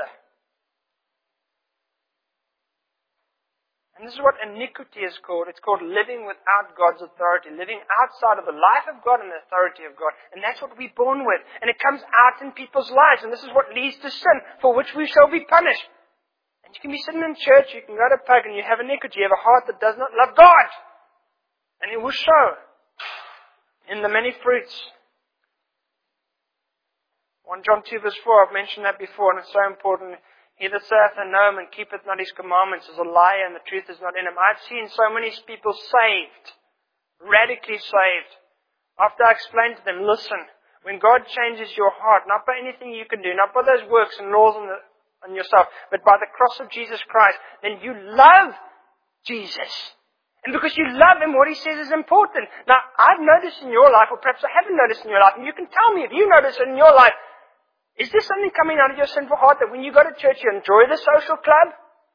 And this is what iniquity is called. It's called living without God's authority, living outside of the life of God and the authority of God. And that's what we're born with. And it comes out in people's lives. And this is what leads to sin, for which we shall be punished. And you can be sitting in church, you can go to pub, and you have iniquity. You have a heart that does not love God. And it will show in the many fruits. 1 John 2 verse 4, I've mentioned that before, and it's so important. He that saith I know him and keepeth not his commandments is a liar, and the truth is not in him. I've seen so many people saved, radically saved. After I explained to them, listen, when God changes your heart, not by anything you can do, not by those works and laws on yourself, but by the cross of Jesus Christ, then you love Jesus. And because you love Him, what He says is important. Now, I've noticed in your life, or perhaps I haven't noticed in your life, and you can tell me if you notice it in your life, is there something coming out of your sinful heart that when you go to church you enjoy the social club?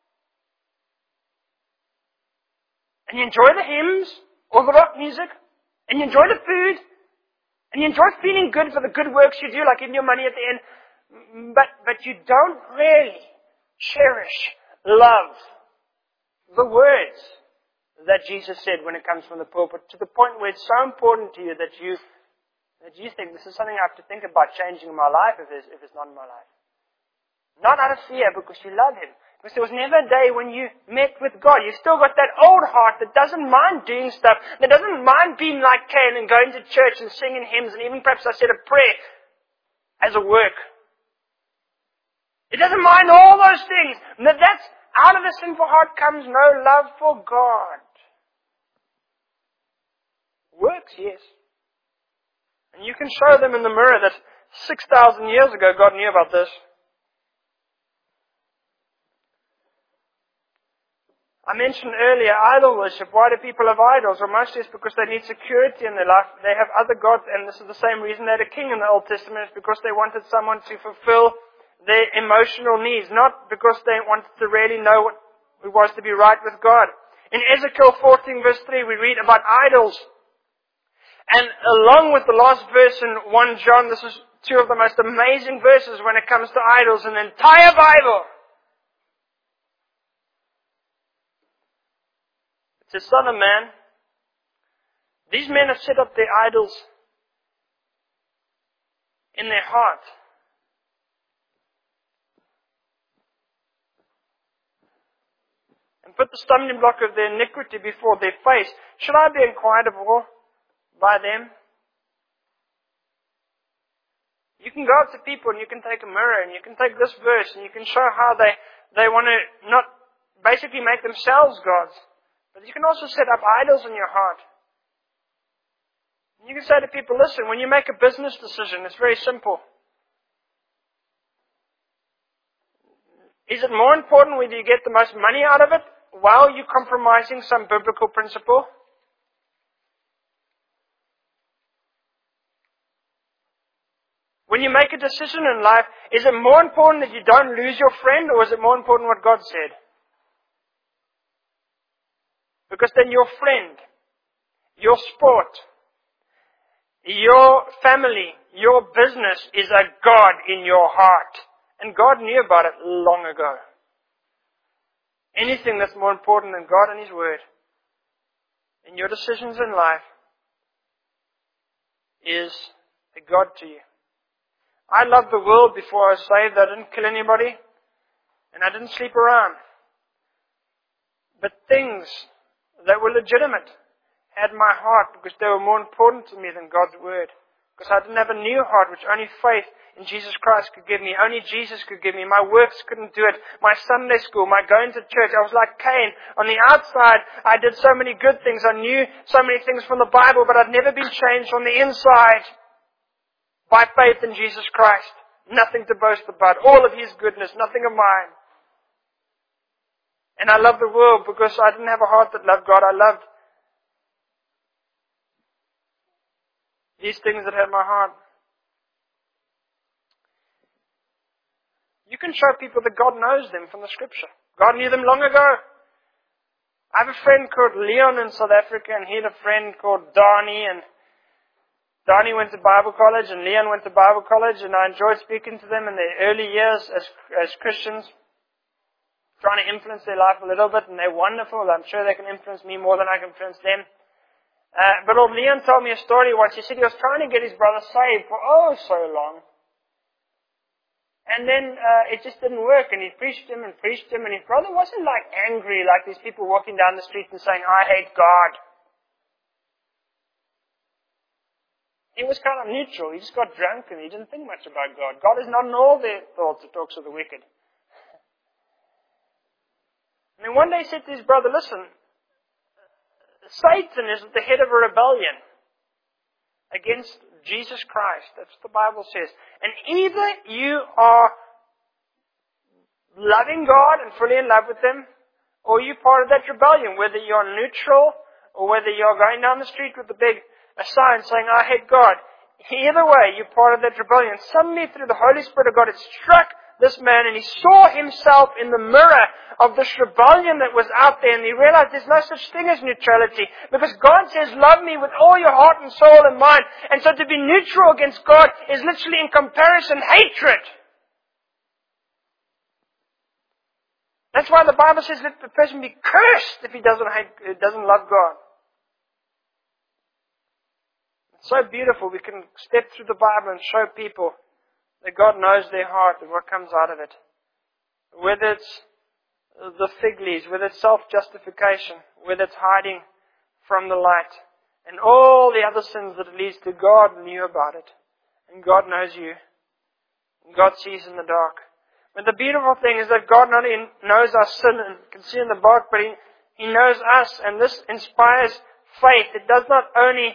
And you enjoy the hymns, or the rock music, and you enjoy the food, and you enjoy feeling good for the good works you do, like getting your money at the end, but you don't really cherish, love the words that Jesus said when it comes from the pulpit, to the point where it's so important to you that you think this is something I have to think about changing in my life if it's not in my life. Not out of fear, because you love Him. Because there was never a day when you met with God. You've still got that old heart that doesn't mind doing stuff, that doesn't mind being like Cain and going to church and singing hymns, and even perhaps I said a prayer as a work. It doesn't mind all those things. And that's out of the sinful heart comes no love for God. Works, yes. And you can show them in the mirror that 6,000 years ago God knew about this. I mentioned earlier idol worship. Why do people have idols? Well, mostly it's because they need security in their life. They have other gods, and this is the same reason they had a king in the Old Testament. It's because they wanted someone to fulfill their emotional needs, not because they wanted to really know what it was to be right with God. In Ezekiel 14 verse 3, we read about idols. And along with the last verse in 1 John, this is two of the most amazing verses when it comes to idols in the entire Bible. It says, Son of man, these men have set up their idols in their heart. and put the stumbling block of their iniquity before their face, should I be inquirable by them? You can go up to people and you can take a mirror and you can take this verse and you can show how they want to not basically make themselves gods. But you can also set up idols in your heart. You can say to people, listen, when you make a business decision, it's very simple. Is it more important whether you get the most money out of it while you're compromising some biblical principle? When you make a decision in life, is it more important that you don't lose your friend, or is it more important what God said? Because then your friend, your sport, your family, your business is a God in your heart. And God knew about it long ago. Anything that's more important than God and His Word in your decisions in life is a God to you. I loved the world before I was saved. I didn't kill anybody. And I didn't sleep around. But things that were legitimate had my heart because they were more important to me than God's Word. Because I didn't have a new heart which only faith in Jesus Christ could give me. Only Jesus could give me. My works couldn't do it. My Sunday school, my going to church. I was like Cain. On the outside, I did so many good things. I knew so many things from the Bible, but I'd never been changed on the inside. By faith in Jesus Christ. Nothing to boast about. All of His goodness. Nothing of mine. And I loved the world because I didn't have a heart that loved God. I loved these things that had my heart. You can show people that God knows them from the Scripture. God knew them long ago. I have a friend called Leon in South Africa, and he had a friend called Donnie, and Donnie went to Bible college and Leon went to Bible college, and I enjoyed speaking to them in their early years as Christians, trying to influence their life a little bit, and they're wonderful. I'm sure they can influence me more than I can influence them. But old Leon told me a story once. He said he was trying to get his brother saved for so long. And then it just didn't work, and he preached him, and his brother wasn't like angry like these people walking down the street and saying, I hate God. He was kind of neutral. He just got drunk and he didn't think much about God. God is not in all their thoughts, the talks of the wicked. And then one day he said to his brother, listen, Satan is at the head of a rebellion against Jesus Christ. That's what the Bible says. And either you are loving God and fully in love with Him, or you're part of that rebellion, whether you're neutral or whether you're going down the street with a sign saying, I hate God. Either way, you're part of that rebellion. Suddenly, through the Holy Spirit of God, it struck this man, and he saw himself in the mirror of this rebellion that was out there, and he realized there's no such thing as neutrality, because God says, love me with all your heart and soul and mind. And so to be neutral against God is literally in comparison hatred. That's why the Bible says let the person be cursed if he doesn't love God. It's so beautiful. We can step through the Bible and show people that God knows their heart and what comes out of it. Whether it's the fig leaves, whether it's self-justification, whether it's hiding from the light, and all the other sins that it leads to, God knew about it. And God knows you. And God sees in the dark. But the beautiful thing is that God not only knows our sin and can see in the dark, but He knows us, and this inspires faith. It does not only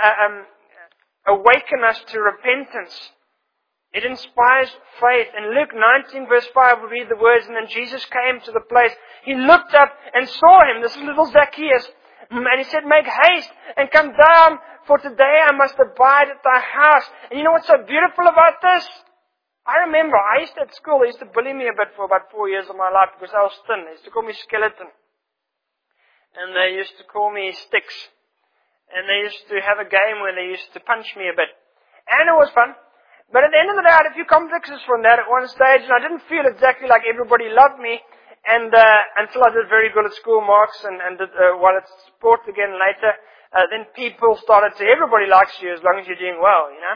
awaken us to repentance. It inspires faith. In Luke 19 verse 5 we read the words, and then Jesus came to the place. He looked up and saw him, this little Zacchaeus, and he said, make haste and come down, for today I must abide at thy house. And you know what's so beautiful about this? I remember, at school, they used to bully me a bit for about 4 years of my life because I was thin. They used to call me skeleton. And they used to call me sticks. And they used to have a game where they used to punch me a bit. And it was fun. But at the end of the day, I had a few complexes from that at one stage, and I didn't feel exactly like everybody loved me, and until I did very good at school marks and did well at sport again later, then people started to say, everybody likes you as long as you're doing well, you know.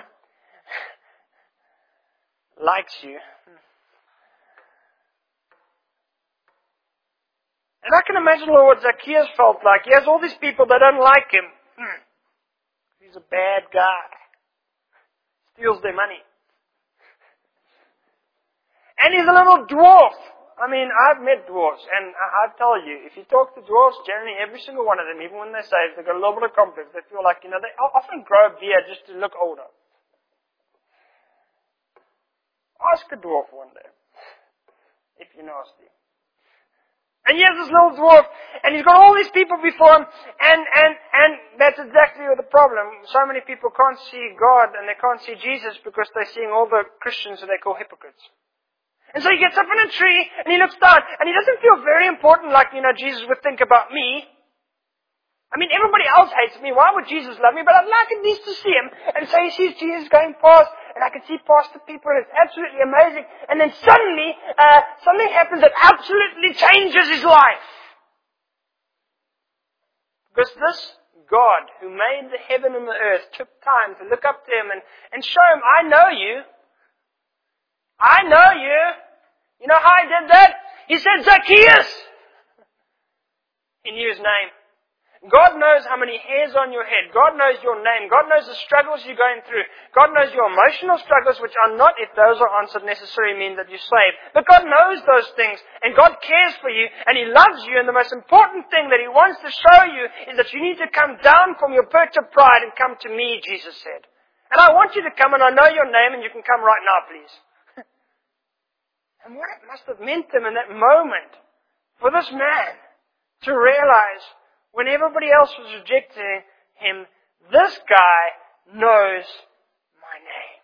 Likes you. And I can imagine, Lord, what Zacchaeus felt like. He has all these people that don't like him. He's a bad guy. Steals their money. And he's a little dwarf. I mean, I've met dwarfs, and I tell you, if you talk to dwarfs, generally every single one of them, even when they're saved, they've got a little bit of complex. They feel like, they often grow a beard just to look older. Ask a dwarf one day, if you're nasty. And he has this little dwarf, and he's got all these people before him, and that's exactly the problem. So many people can't see God, and they can't see Jesus because they're seeing all the Christians who they call hypocrites. And so he gets up in a tree, and he looks down, and he doesn't feel very important like, Jesus would think about me. I mean, everybody else hates me. Why would Jesus love me? But I'd like at least to see him. And so he sees Jesus going past, and I can see past the people, and it's absolutely amazing. And then suddenly, something happens that absolutely changes his life. Because this God, who made the heaven and the earth, took time to look up to him and show him, I know you. I know you. You know how I did that? He said, Zacchaeus! He knew his name. God knows how many hairs on your head. God knows your name. God knows the struggles you're going through. God knows your emotional struggles, which are not, if those are answered, necessarily mean that you're saved. But God knows those things, and God cares for you, and He loves you, and the most important thing that He wants to show you is that you need to come down from your perch of pride and come to me, Jesus said. And I want you to come, and I know your name, and you can come right now, please. And what it must have meant to him in that moment, for this man to realize, when everybody else was rejecting him, this guy knows my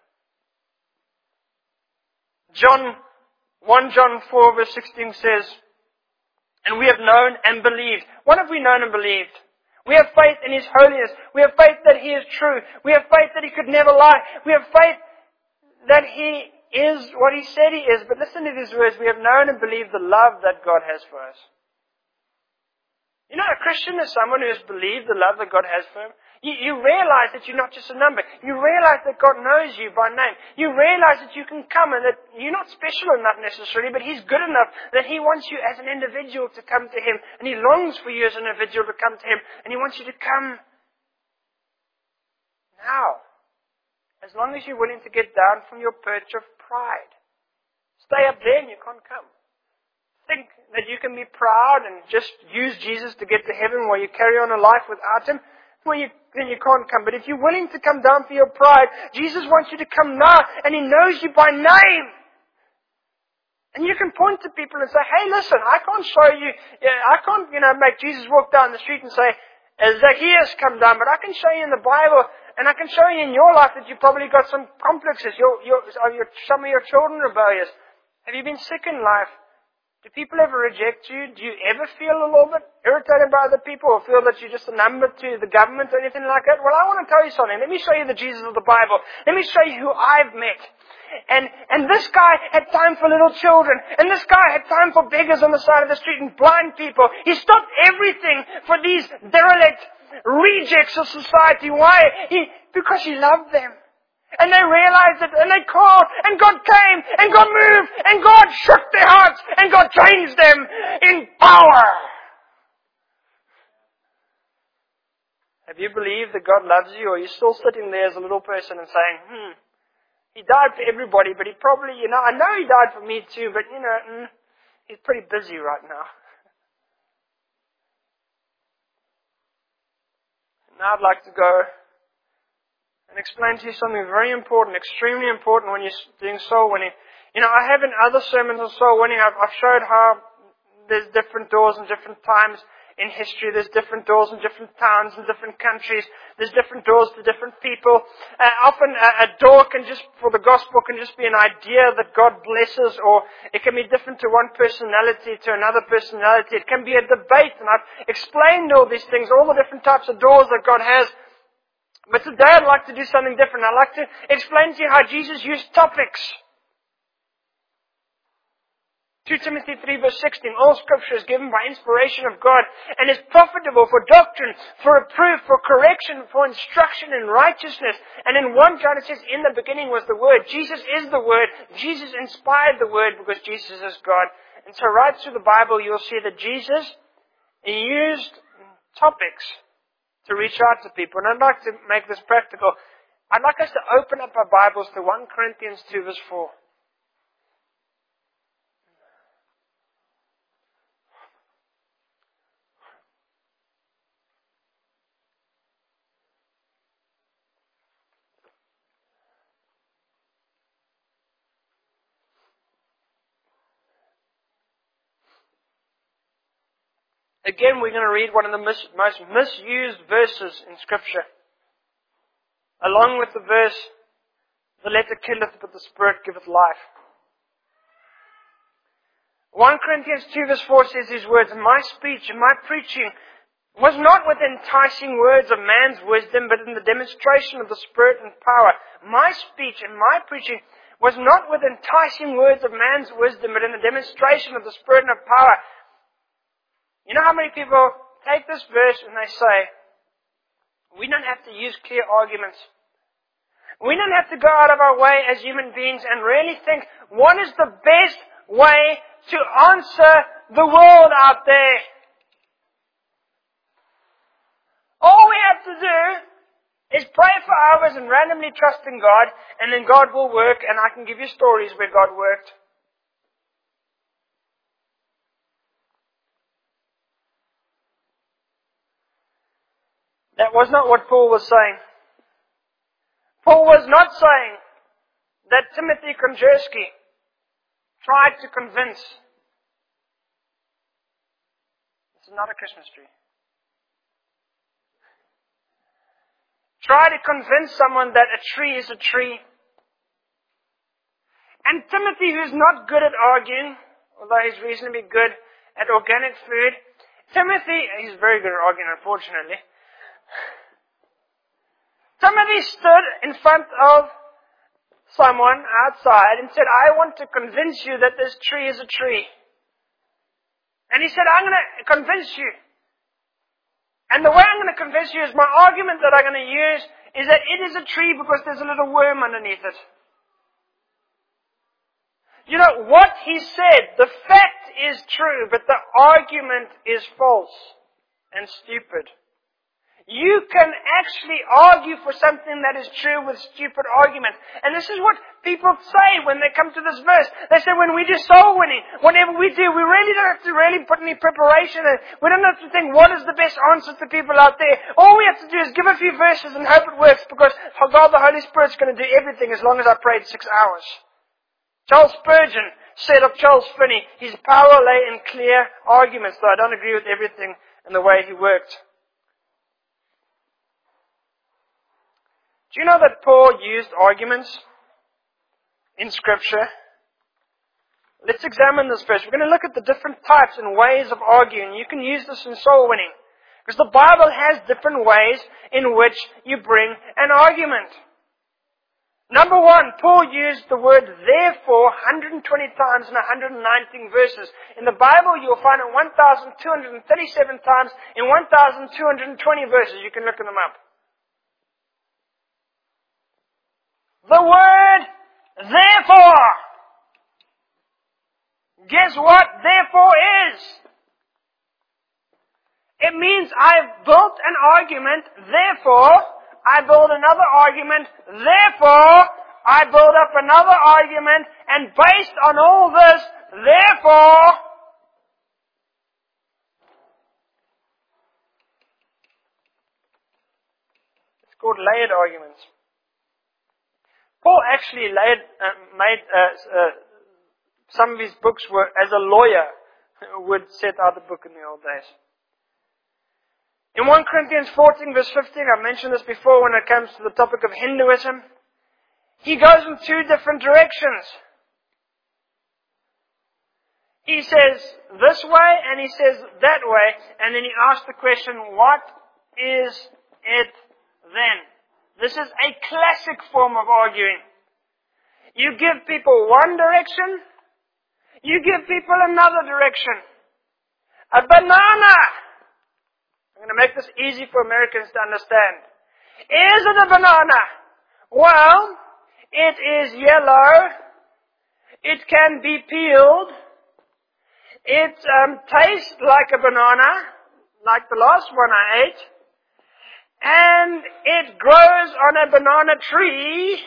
name. 1 John 4 verse 16 says, and we have known and believed. What have we known and believed? We have faith in His holiness. We have faith that He is true. We have faith that He could never lie. We have faith that He is what He said He is. But listen to these words. We have known and believed the love that God has for us. You know, a Christian is someone who has believed the love that God has for him. You realize that you're not just a number. You realize that God knows you by name. You realize that you can come and that you're not special enough necessarily, but He's good enough that He wants you as an individual to come to Him. And He longs for you as an individual to come to Him. And He wants you to come now. As long as you're willing to get down from your perch of pride. Stay up there and you can't come. Think that you can be proud and just use Jesus to get to heaven while you carry on a life without Him, then you can't come. But if you're willing to come down for your pride, Jesus wants you to come now, and He knows you by name. And you can point to people and say, hey, listen, I can't show you, I can't, make Jesus walk down the street and say, Zacchaeus, come down, but I can show you in the Bible, and I can show you in your life that you've probably got some complexes. Some of your children are rebellious. Have you been sick in life? Do people ever reject you? Do you ever feel a little bit irritated by other people or feel that you're just a number to the government or anything like that? Well, I want to tell you something. Let me show you the Jesus of the Bible. Let me show you who I've met. And this guy had time for little children. And this guy had time for beggars on the side of the street and blind people. He stopped everything for these derelict rejects of society. Why? Because He loved them. And they realized it, and they called, and God came, and God moved, and God shook their hearts, and God changed them in power. Have you believed that God loves you, or are you still sitting there as a little person and saying, He died for everybody, but He probably, I know He died for me too, but He's pretty busy right now. Now I'd like to go and explain to you something very important, extremely important when you're doing soul winning. I have in other sermons on soul winning, I've showed how there's different doors in different times in history. There's different doors in different towns and different countries. There's different doors to different people. Often a door for the gospel can just be an idea that God blesses, or it can be different to one personality to another personality. It can be a debate, and I've explained all these things, all the different types of doors that God has. But today I'd like to do something different. I'd like to explain to you how Jesus used topics. 2 Timothy 3 verse 16, all Scripture is given by inspiration of God and is profitable for doctrine, for reproof, for correction, for instruction in righteousness. And in 1 John it says, in the beginning was the Word. Jesus is the Word. Jesus inspired the Word because Jesus is God. And so right through the Bible you'll see that Jesus He used topics to reach out to people. And I'd like to make this practical. I'd like us to open up our Bibles to 1 Corinthians 2 verse 4. Again, we're going to read one of the most misused verses in Scripture. Along with the verse, the letter killeth, but the Spirit giveth life. 1 Corinthians 2 verse 4 says these words, "My speech and my preaching was not with enticing words of man's wisdom, but in the demonstration of the Spirit and power." My speech and my preaching was not with enticing words of man's wisdom, but in the demonstration of the Spirit and of power. You know how many people take this verse and they say, we don't have to use clear arguments. We don't have to go out of our way as human beings and really think, what is the best way to answer the world out there? All we have to do is pray for hours and randomly trust in God, and then God will work, and I can give you stories where God worked. That was not what Paul was saying. Paul was not saying that Timothy Konjersky tried to convince. This is not a Christmas tree. Try to convince someone that a tree is a tree. And Timothy, who's not good at arguing, although he's reasonably good at organic food, he's very good at arguing, unfortunately. Timothy stood in front of someone outside and said, I want to convince you that this tree is a tree. And he said, I'm going to convince you. And the way I'm going to convince you is my argument that I'm going to use is that it is a tree because there's a little worm underneath it. You know, what he said, the fact is true, but the argument is false and stupid. You can actually argue for something that is true with stupid arguments. And this is what people say when they come to this verse. They say when we do soul winning, whatever we do, we really don't have to really put any preparation in. We don't have to think what is the best answer to people out there. All we have to do is give a few verses and hope it works, because God the Holy Spirit's going to do everything as long as I prayed 6 hours. Charles Spurgeon said of Charles Finney, his power lay in clear arguments, though I don't agree with everything in the way he worked. Do you know that Paul used arguments in Scripture? Let's examine this first. We're going to look at the different types and ways of arguing. You can use this in soul winning, because the Bible has different ways in which you bring an argument. Number one, Paul used the word therefore 120 times in 119 verses. In the Bible, you'll find it 1,237 times in 1,220 verses. You can look them up. The word therefore. Guess what therefore is? It means I've built an argument, therefore I build another argument, therefore I build up another argument, and based on all this, therefore, it's called layered arguments. Paul actually made some of his books were, as a lawyer, would set out a book in the old days. In 1 Corinthians 14 verse 15, I mentioned this before when it comes to the topic of Hinduism, he goes in two different directions. He says this way and he says that way, and then he asks the question, what is it then? This is a classic form of arguing. You give people one direction, you give people another direction. A banana. I'm going to make this easy for Americans to understand. Is it a banana? Well, it is yellow. It can be peeled. It tastes like a banana, like the last one I ate, and it grows on a banana tree,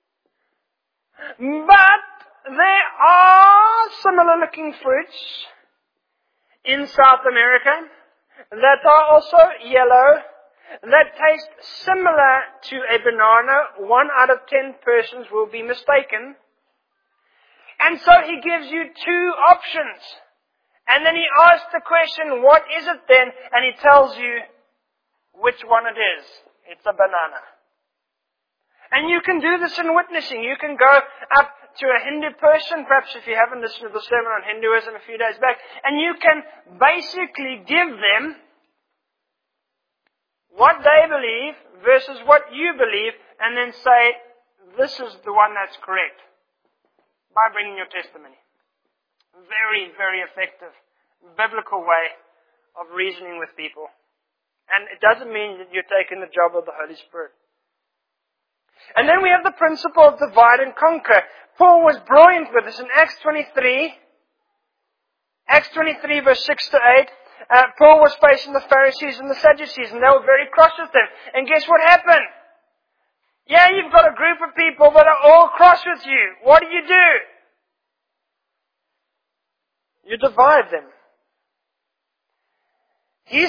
but there are similar looking fruits in South America that are also yellow, that taste similar to a banana. 1 out of 10 persons will be mistaken. And so he gives you 2 options. And then he asks the question, what is it then? And he tells you which one it is. It's a banana. And you can do this in witnessing. You can go up to a Hindu person, perhaps if you haven't listened to the sermon on Hinduism a few days back, and you can basically give them what they believe versus what you believe, and then say, this is the one that's correct, by bringing your testimony. Very, very effective, biblical way of reasoning with people. And it doesn't mean that you're taking the job of the Holy Spirit. And then we have the principle of divide and conquer. Paul was brilliant with this in Acts 23. Acts 23 verse 6 to 8. Paul was facing the Pharisees and the Sadducees, and they were very cross with him. And guess what happened? Yeah, you've got a group of people that are all cross with you. What do? You divide them. He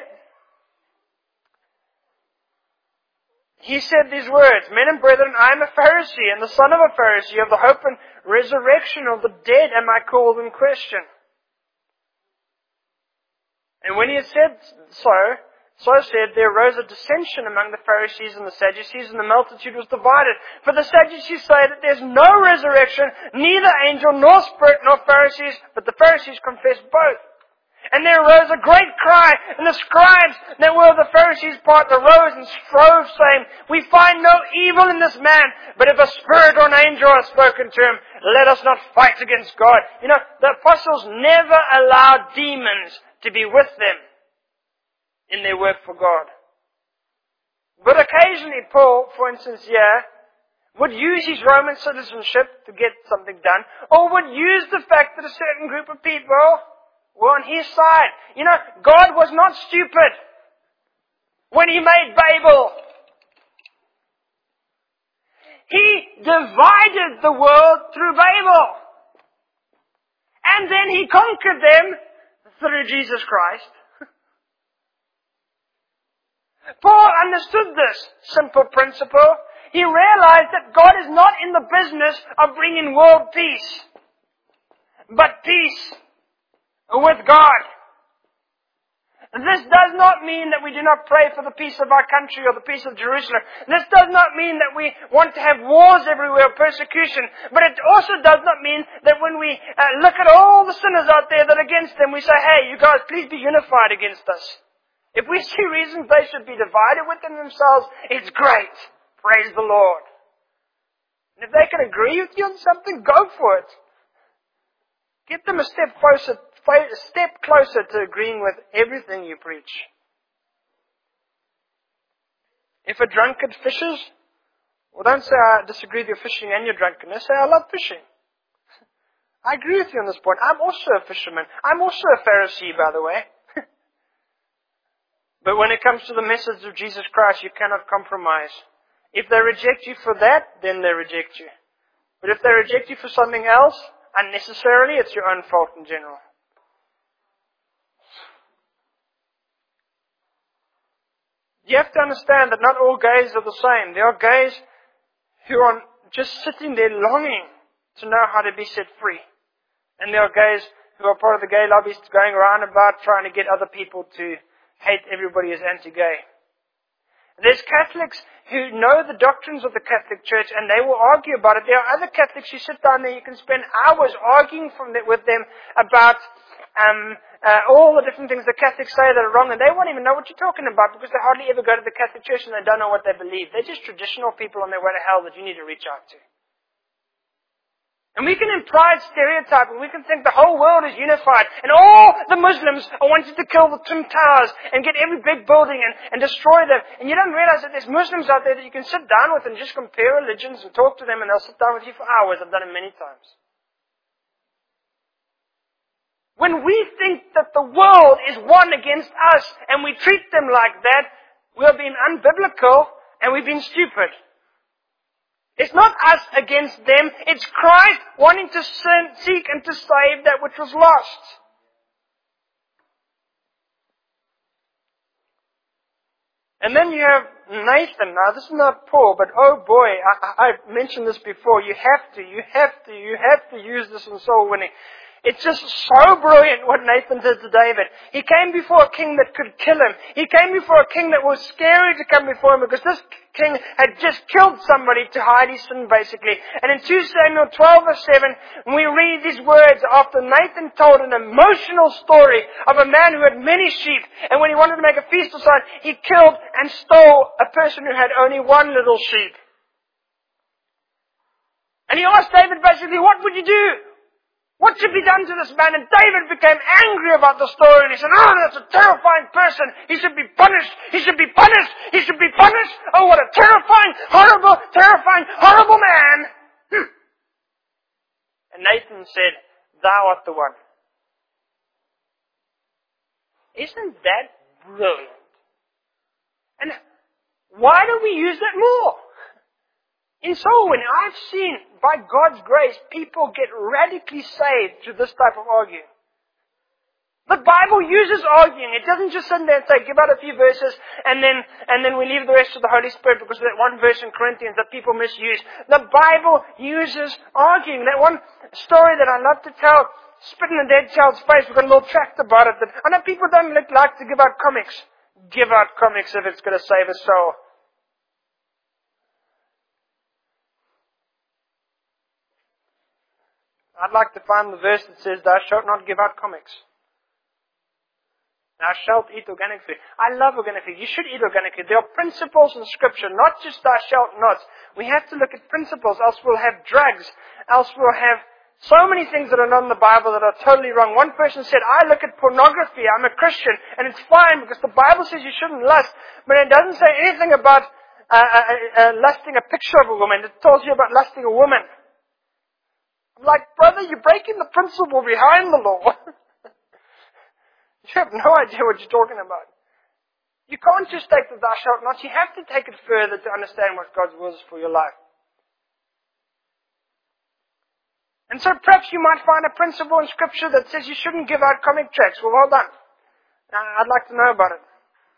said these words, men and brethren, I am a Pharisee, and the son of a Pharisee, of the hope and resurrection of the dead am I called in question. And when he had said so said, there arose a dissension among the Pharisees and the Sadducees, and the multitude was divided. For the Sadducees say that there's no resurrection, neither angel nor spirit nor Pharisees, but the Pharisees confess both. And there arose a great cry, and the scribes that were of the Pharisees' part arose and strove, saying, we find no evil in this man, but if a spirit or an angel has spoken to him, let us not fight against God. You know, the apostles never allowed demons to be with them in their work for God. But occasionally Paul, for instance here, would use his Roman citizenship to get something done, or would use the fact that a certain group of people were on his side. You know, God was not stupid when He made Babel. He divided the world through Babel. And then He conquered them through Jesus Christ. Paul understood this simple principle. He realized that God is not in the business of bringing world peace, but peace with God. This does not mean that we do not pray for the peace of our country or the peace of Jerusalem. This does not mean that we want to have wars everywhere, persecution. But it also does not mean that when we look at all the sinners out there that are against them, we say, hey, you guys, please be unified against us. If we see reasons they should be divided within themselves, it's great. Praise the Lord. And if they can agree with you on something, go for it. Get them a step closer to agreeing with everything you preach. If a drunkard fishes, well, don't say I disagree with your fishing and your drunkenness. Say I love fishing. I agree with you on this point. I'm also a fisherman. I'm also a Pharisee, by the way. But when it comes to the message of Jesus Christ, you cannot compromise. If they reject you for that, then they reject you. But if they reject you for something else, unnecessarily, it's your own fault in general. You have to understand that not all gays are the same. There are gays who are just sitting there longing to know how to be set free. And there are gays who are part of the gay lobbies going around about trying to get other people to hate everybody as anti-gay. There's Catholics who know the doctrines of the Catholic Church and they will argue about it. There are other Catholics who sit down there, you can spend hours arguing with them about all the different things the Catholics say that are wrong, and they won't even know what you're talking about because they hardly ever go to the Catholic Church and they don't know what they believe. They're just traditional people on their way to hell that you need to reach out to. And we can in pride stereotype, and we can think the whole world is unified, and all the Muslims are wanting to kill the Twin Towers and get every big building and destroy them. And you don't realize that there's Muslims out there that you can sit down with and just compare religions and talk to them, and they'll sit down with you for hours. I've done it many times. When we think that the world is one against us and we treat them like that, we're being unbiblical and we've been stupid. It's not us against them. It's Christ wanting to seek and to save that which was lost. And then you have Nathan. Now, this is not Paul, but oh boy, I've mentioned this before. You have to use this in soul winning. It's just so brilliant what Nathan did to David. He came before a king that could kill him. He came before a king that was scary to come before him because this king had just killed somebody to hide his sin, basically. And in 2 Samuel 12 verse 7, we read these words after Nathan told an emotional story of a man who had many sheep. And when he wanted to make a feast of something, he killed and stole a person who had only one little sheep. And he asked David basically, what would you do? What should be done to this man? And David became angry about the story and he said, oh, that's a terrifying person. He should be punished. He should be punished. He should be punished. Oh, what a terrifying, horrible man. And Nathan said, thou art the one. Isn't that brilliant? And why don't we use that more? In soul winning, I've seen, by God's grace, people get radically saved through this type of arguing. The Bible uses arguing. It doesn't just sit there and say, give out a few verses, and then we leave the rest to the Holy Spirit because of that one verse in Corinthians that people misuse. The Bible uses arguing. That one story that I love to tell, spit in a dead child's face. We've got a little tract about it. I know people don't like to give out comics. Give out comics if it's going to save a soul. I'd like to find the verse that says, thou shalt not give out comics. Thou shalt eat organic food. I love organic food. You should eat organic food. There are principles in Scripture, not just thou shalt not. We have to look at principles, else we'll have drugs, else we'll have so many things that are not in the Bible that are totally wrong. One person said, I look at pornography, I'm a Christian, and it's fine because the Bible says you shouldn't lust, but it doesn't say anything about lusting a picture of a woman. It tells you about lusting a woman. I'm like, brother, you're breaking the principle behind the law. You have no idea what you're talking about. You can't just take the thou shalt not. You have to take it further to understand what God's will is for your life. And so perhaps you might find a principle in Scripture that says you shouldn't give out comic tracts. Well done. I'd like to know about it.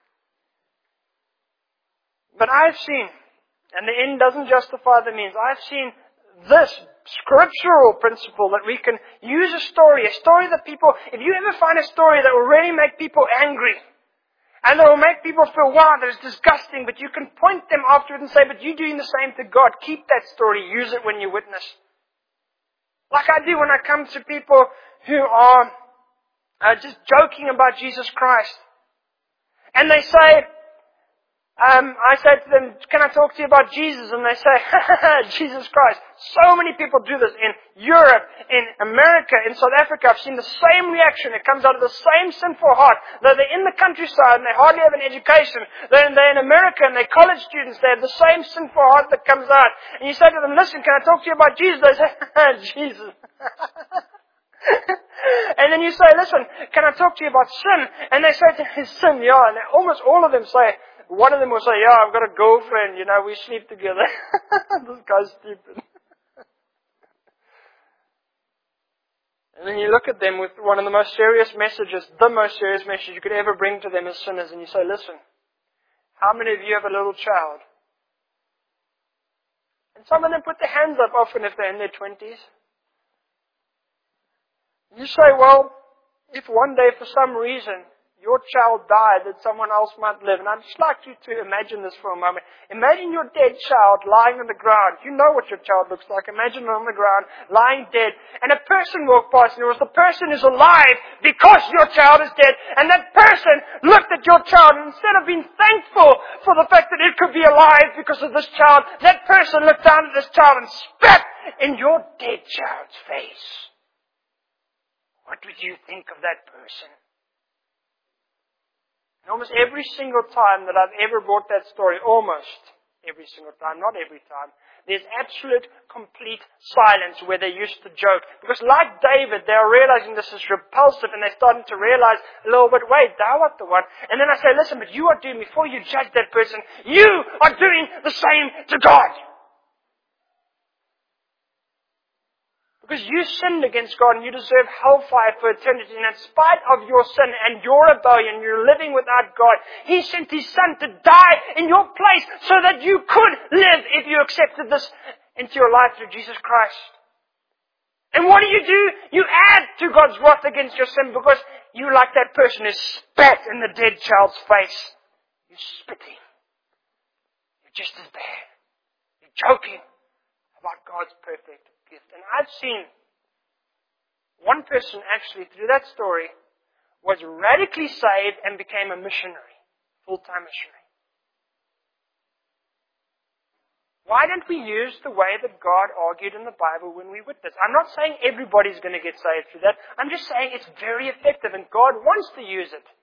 But I've seen, and the end doesn't justify the means, I've seen this scriptural principle that we can use a story that people, if you ever find a story that will really make people angry, and that will make people feel, wow, that is disgusting, but you can point them afterwards and say, but you're doing the same to God. Keep that story. Use it when you witness. Like I do when I come to people who are just joking about Jesus Christ. And they say, I say to them, can I talk to you about Jesus? And they say, Jesus Christ. So many people do this in Europe, in America, in South Africa. I've seen the same reaction. It comes out of the same sinful heart. Though they're in the countryside and they hardly have an education. They're in America and they're college students. They have the same sinful heart that comes out. And you say to them, listen, can I talk to you about Jesus? They say, Jesus. And then you say, listen, can I talk to you about sin? And they say to his sin, yeah. And almost all of them say, one of them will say, yeah, I've got a girlfriend, we sleep together. This guy's stupid. And then you look at them with one of the most serious messages, the most serious message you could ever bring to them as sinners, and you say, listen, how many of you have a little child? And some of them put their hands up often if they're in their 20s. You say, well, if one day for some reason your child died that someone else might live. And I'd just like you to imagine this for a moment. Imagine your dead child lying on the ground. You know what your child looks like. Imagine on the ground, lying dead. And a person walked past and it was the person who's alive because your child is dead. And that person looked at your child and instead of being thankful for the fact that it could be alive because of this child, that person looked down at this child and spat in your dead child's face. What would you think of that person? And almost every single time that I've ever brought that story, almost every single time, not every time, there's absolute, complete silence where they used to joke. Because like David, they are realizing this is repulsive and they're starting to realize a little bit, wait, thou art the one. And then I say, listen, but you are doing, before you judge that person, you are doing the same to God. Because you sinned against God and you deserve hellfire for eternity. And in spite of your sin and your rebellion, you're living without God. He sent His Son to die in your place so that you could live if you accepted this into your life through Jesus Christ. And what do? You add to God's wrath against your sin because you, like that person who spat in the dead child's face. You're spitting. You're just as bad. You're joking about God's perfect gift. And I've seen one person actually through that story was radically saved and became a missionary, full-time missionary. Why don't we use the way that God argued in the Bible when we witness? I'm not saying everybody's going to get saved through that. I'm just saying it's very effective and God wants to use it.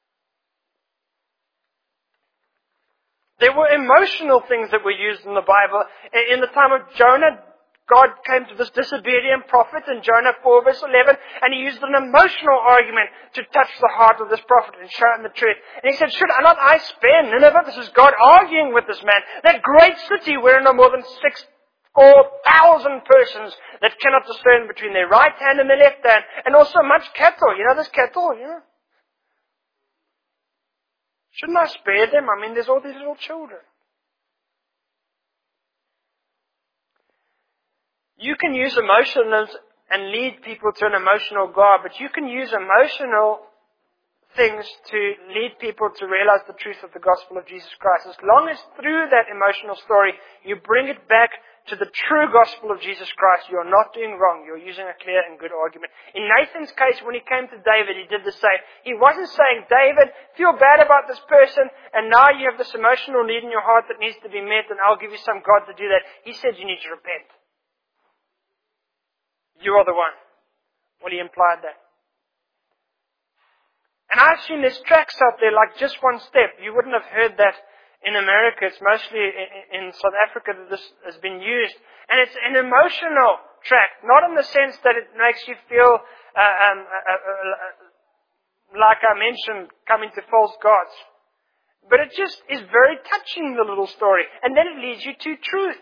There were emotional things that were used in the Bible. In the time of Jonah, God came to this disobedient prophet in Jonah 4 verse 11, and He used an emotional argument to touch the heart of this prophet and show him the truth. And He said, should not I spare Nineveh? This is God arguing with this man. That great city where there are more than 4,000 persons that cannot discern between their right hand and their left hand, and also much cattle. You know this cattle? Yeah. Shouldn't I spare them? I mean, there's all these little children. You can use emotions and lead people to an emotional God, but you can use emotional things to lead people to realize the truth of the gospel of Jesus Christ. As long as through that emotional story you bring it back to the true gospel of Jesus Christ, you're not doing wrong. You're using a clear and good argument. In Nathan's case, when he came to David, he did the same. He wasn't saying, David, feel bad about this person, and now you have this emotional need in your heart that needs to be met, and I'll give you some God to do that. He said, you need to repent. You are the one. Well, he implied that. And I've seen there's tracts out there like Just One Step. You wouldn't have heard that in America. It's mostly in South Africa that this has been used. And it's an emotional tract, not in the sense that it makes you feel, like I mentioned, coming to false gods. But it just is very touching, the little story. And then it leads you to truth.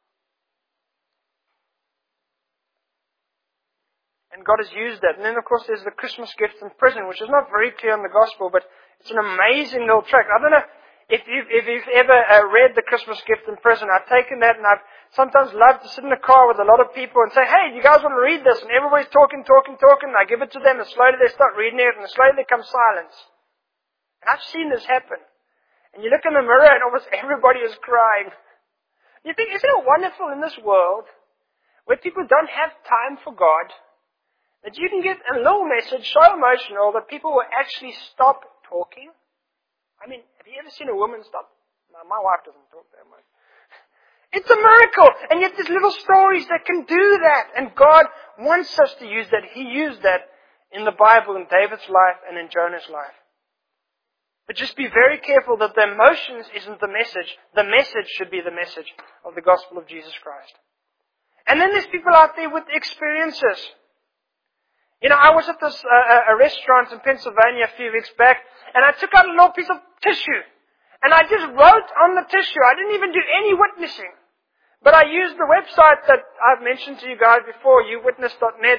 And God has used that. And then, of course, there's the Christmas gift in prison, which is not very clear in the gospel, but it's an amazing little tract. I don't know if you've ever read the Christmas gift in prison. I've taken that, and I've sometimes loved to sit in a car with a lot of people and say, hey, do you guys want to read this? And everybody's talking, and I give it to them, and slowly they start reading it, and slowly there comes silence. And I've seen this happen. And you look in the mirror, and almost everybody is crying. You think, isn't it wonderful in this world, where people don't have time for God, that you can get a little message so emotional that people will actually stop talking? I mean, have you ever seen a woman stop? No, my wife doesn't talk that much. It's a miracle. And yet there's little stories that can do that. And God wants us to use that. He used that in the Bible, in David's life and in Jonah's life. But just be very careful that the emotions isn't the message. The message should be the message of the gospel of Jesus Christ. And then there's people out there with experiences. You know, I was at this a restaurant in Pennsylvania a few weeks back, and I took out a little piece of tissue, and I just wrote on the tissue. I didn't even do any witnessing, but I used the website that I've mentioned to you guys before, youwitness.net.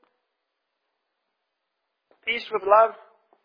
Peace with love.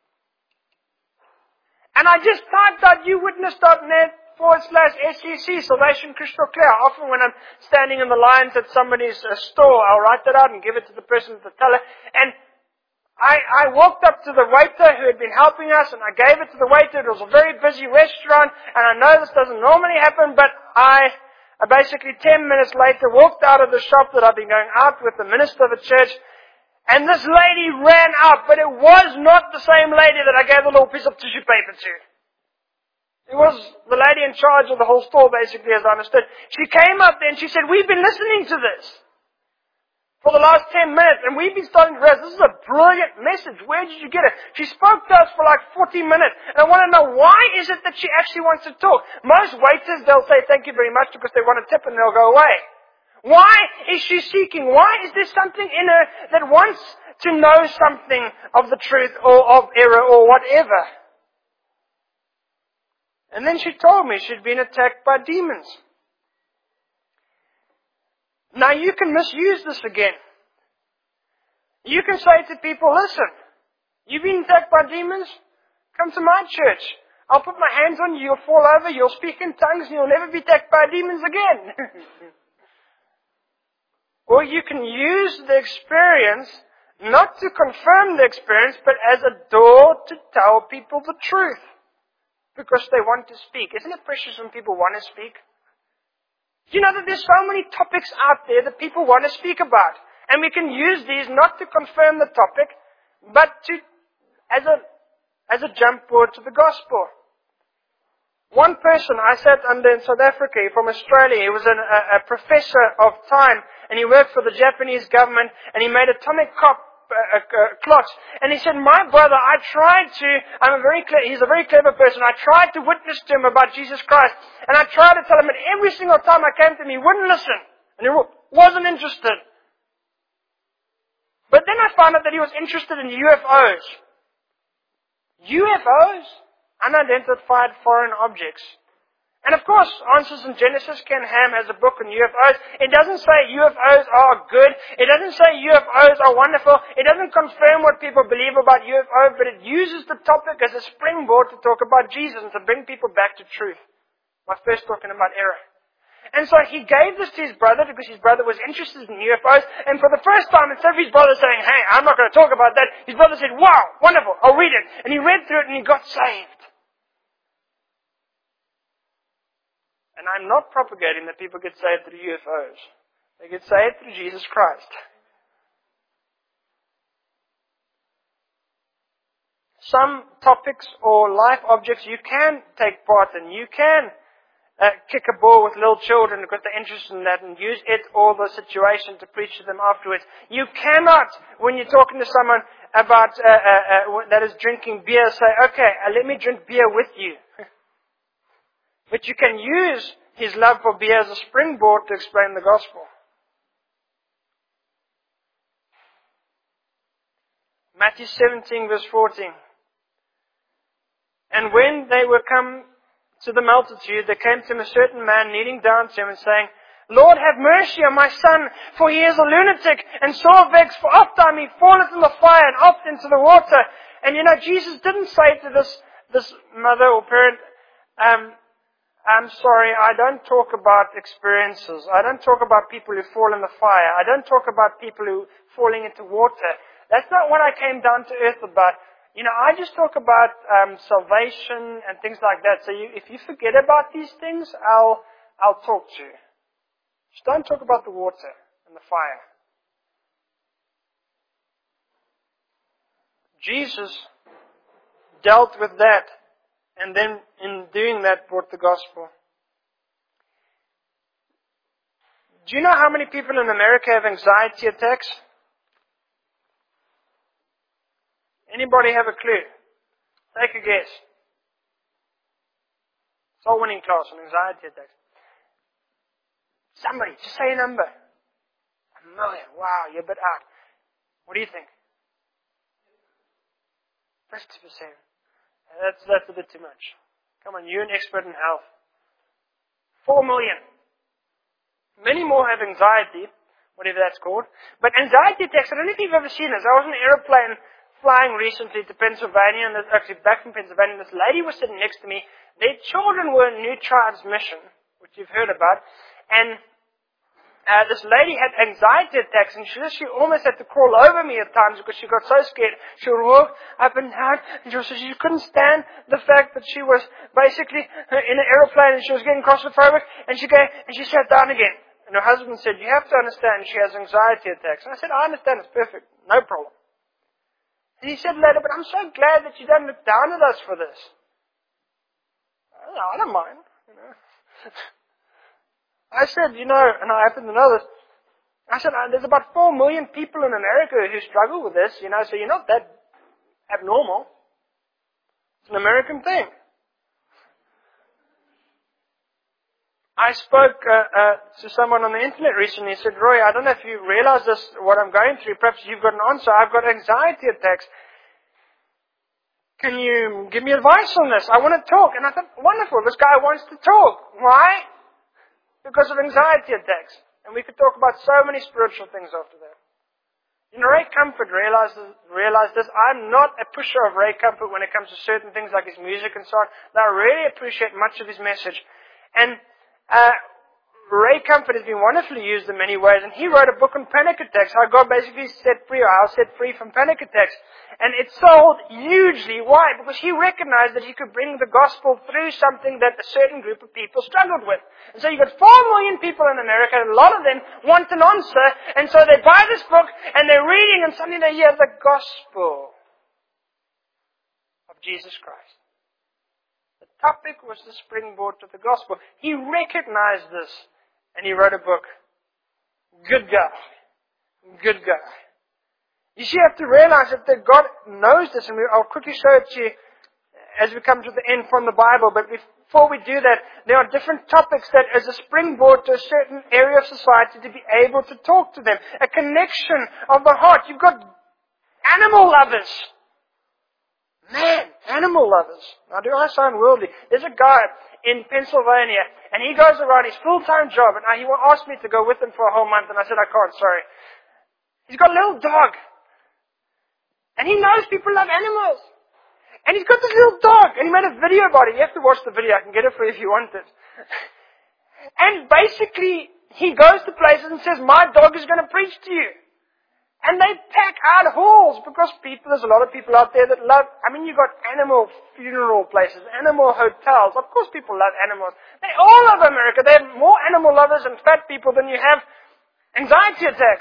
And I just typed out youwitness.net/SEC, Salvation Crystal Clear. Often when I'm standing in the lines at somebody's store, I'll write that out and give it to the person at the teller. And I walked up to the waiter who had been helping us, and I gave it to the waiter. It was a very busy restaurant, and I know this doesn't normally happen, but I basically 10 minutes later walked out of the shop that I've been going out with the minister of the church, and this lady ran out, but it was not the same lady that I gave the little piece of tissue paper to. It was the lady in charge of the whole store, basically, as I understood. She came up there and she said, we've been listening to this for the last 10 minutes, and we've been starting to realize this is a brilliant message. Where did you get it? She spoke to us for like 40 minutes, and I want to know why is it that she actually wants to talk? Most waiters, they'll say thank you very much because they want a tip and they'll go away. Why is she seeking? Why is there something in her that wants to know something of the truth or of error or whatever? And then she told me she'd been attacked by demons. Now you can misuse this again. You can say to people, listen, you've been attacked by demons? Come to my church. I'll put my hands on you, you'll fall over, you'll speak in tongues, and you'll never be attacked by demons again. Or you can use the experience not to confirm the experience, but as a door to tell people the truth. Because they want to speak. Isn't it precious when people want to speak? You know that there's so many topics out there that people want to speak about. And we can use these not to confirm the topic, but to as a jump board to the gospel. One person I sat under in South Africa, from Australia, he was a professor of time, and he worked for the Japanese government, and he made atomic clocks. And he said, my brother, he's a very clever person, I tried to witness to him about Jesus Christ, and I tried to tell him, and every single time I came to him, he wouldn't listen, and he wasn't interested. But then I found out that he was interested in UFOs. UFOs? Unidentified foreign objects. And of course, Answers in Genesis, Ken Ham has a book on UFOs. It doesn't say UFOs are good. It doesn't say UFOs are wonderful. It doesn't confirm what people believe about UFOs, but it uses the topic as a springboard to talk about Jesus and to bring people back to truth. My first talking about error. And so he gave this to his brother because his brother was interested in UFOs. And for the first time, instead of his brother saying, hey, I'm not going to talk about that, his brother said, wow, wonderful, I'll read it. And he read through it and he got saved. And I'm not propagating that people get saved through UFOs. They get saved through Jesus Christ. Some topics or life objects you can take part in. You can kick a ball with little children because they're interested in that and use it or the situation to preach to them afterwards. You cannot, when you're talking to someone about that is drinking beer, say, okay, let me drink beer with you. But you can use his love for beer as a springboard to explain the gospel. Matthew 17 verse 14. And when they were come to the multitude, there came to him a certain man kneeling down to him and saying, Lord, have mercy on my son, for he is a lunatic and sore vexed, for ofttimes he falleth in the fire and oft into the water. And you know, Jesus didn't say to this mother or parent, I'm sorry, I don't talk about experiences. I don't talk about people who fall in the fire. I don't talk about people who falling into water. That's not what I came down to earth about. You know, I just talk about salvation and things like that. So if you forget about these things, I'll talk to you. Just don't talk about the water and the fire. Jesus dealt with that, and then in doing that brought the gospel. Do you know how many people in America have anxiety attacks? Anybody have a clue? Take a guess. Soul winning class on anxiety attacks. Somebody, just say a number. 1 million. Wow, you're a bit out. What do you think? 50%. That's a bit too much. Come on, you're an expert in health. 4 million. Many more have anxiety, whatever that's called. But anxiety attacks, I don't know if you've ever seen this. I was in an aeroplane flying recently to Pennsylvania, and actually back from Pennsylvania, this lady was sitting next to me. Their children were in New Tribes Mission, which you've heard about, and this lady had anxiety attacks, and she almost had to crawl over me at times because she got so scared. She would walk up and down, and she couldn't stand the fact that she was basically in an aeroplane and she was getting claustrophobic, and she sat down again. And her husband said, you have to understand she has anxiety attacks. And I said, I understand, it's perfect, no problem. And he said later, but I'm so glad that you don't look down at us for this. I don't mind. I said, and I happen to know this, I said, there's about 4 million people in America who struggle with this, so you're not that abnormal. It's an American thing. I spoke to someone on the internet recently. He said, Roy, I don't know if you realize this, what I'm going through. Perhaps you've got an answer. I've got anxiety attacks. Can you give me advice on this? I want to talk. And I thought, wonderful, this guy wants to talk. Why? Because of anxiety attacks. And we could talk about so many spiritual things after that. Ray Comfort realized this. I'm not a pusher of Ray Comfort when it comes to certain things like his music and so on. But I really appreciate much of his message. And Ray Comfort has been wonderfully used in many ways, and he wrote a book on panic attacks, how God basically set free, or how set free from panic attacks. And it sold hugely. Why? Because he recognized that he could bring the gospel through something that a certain group of people struggled with. And so you've got 4 million people in America, and a lot of them want an answer, and so they buy this book, and they're reading, and suddenly they hear the gospel of Jesus Christ. The topic was the springboard to the gospel. He recognized this, and he wrote a book. Good guy. Good guy. You see, you have to realize that God knows this, and I'll quickly show it to you as we come to the end from the Bible. But before we do that, there are different topics that as a springboard to a certain area of society to be able to talk to them. A connection of the heart. You've got animal lovers. Man, animal lovers. Now, do I sound worldly? There's a guy in Pennsylvania, and he goes around his full-time job, and he asked me to go with him for a whole month, and I said, I can't, sorry. He's got a little dog. And he knows people love animals. And he's got this little dog. And he made a video about it. You have to watch the video. I can get it for you if you want it. And basically, he goes to places and says, my dog is going to preach to you. And they pack out halls because there's a lot of people out there that love, you've got animal funeral places, animal hotels. Of course people love animals. They all love America. They have more animal lovers and fat people than you have anxiety attacks.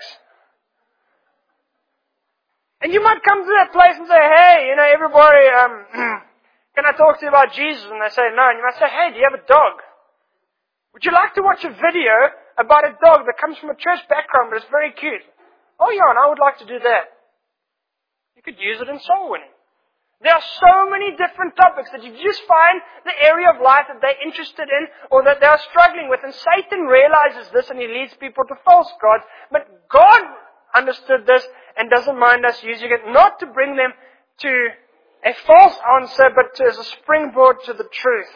And you might come to that place and say, hey, everybody, can I talk to you about Jesus? And they say, no. And you might say, hey, do you have a dog? Would you like to watch a video about a dog that comes from a church background but it's very cute? Oh, yeah, and I would like to do that. You could use it in soul winning. There are so many different topics that you just find the area of life that they're interested in or that they are struggling with. And Satan realizes this and he leads people to false gods. But God understood this and doesn't mind us using it not to bring them to a false answer, but as a springboard to the truth.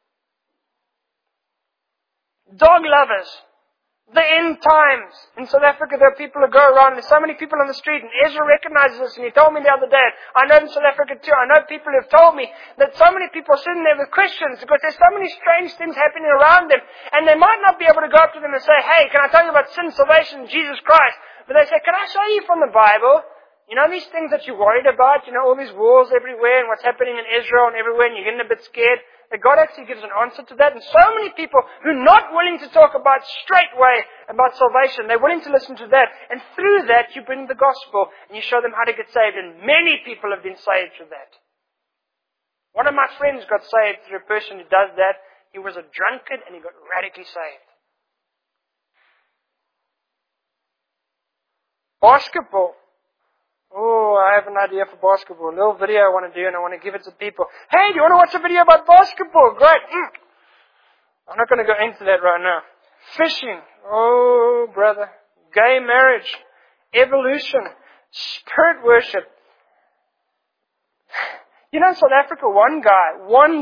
Dog lovers. The end times. In South Africa, there are people who go around, and there's so many people on the street, and Ezra recognizes this, and he told me the other day, I know in South Africa too, I know people who have told me that so many people are sitting there with questions, because there's so many strange things happening around them, and they might not be able to go up to them and say, hey, can I tell you about sin, salvation, Jesus Christ? But they say, can I show you from the Bible? These things that you're worried about, all these wars everywhere, and what's happening in Israel and everywhere, and you're getting a bit scared. That God actually gives an answer to that. And so many people who are not willing to talk about straightway about salvation, they're willing to listen to that. And through that, you bring the gospel and you show them how to get saved. And many people have been saved through that. One of my friends got saved through a person who does that. He was a drunkard and he got radically saved. Basketball. Oh, I have an idea for basketball. A little video I want to do and I want to give it to people. Hey, do you want to watch a video about basketball? Great. I'm not going to go into that right now. Fishing. Oh, brother. Gay marriage. Evolution. Spirit worship. In South Africa, one guy,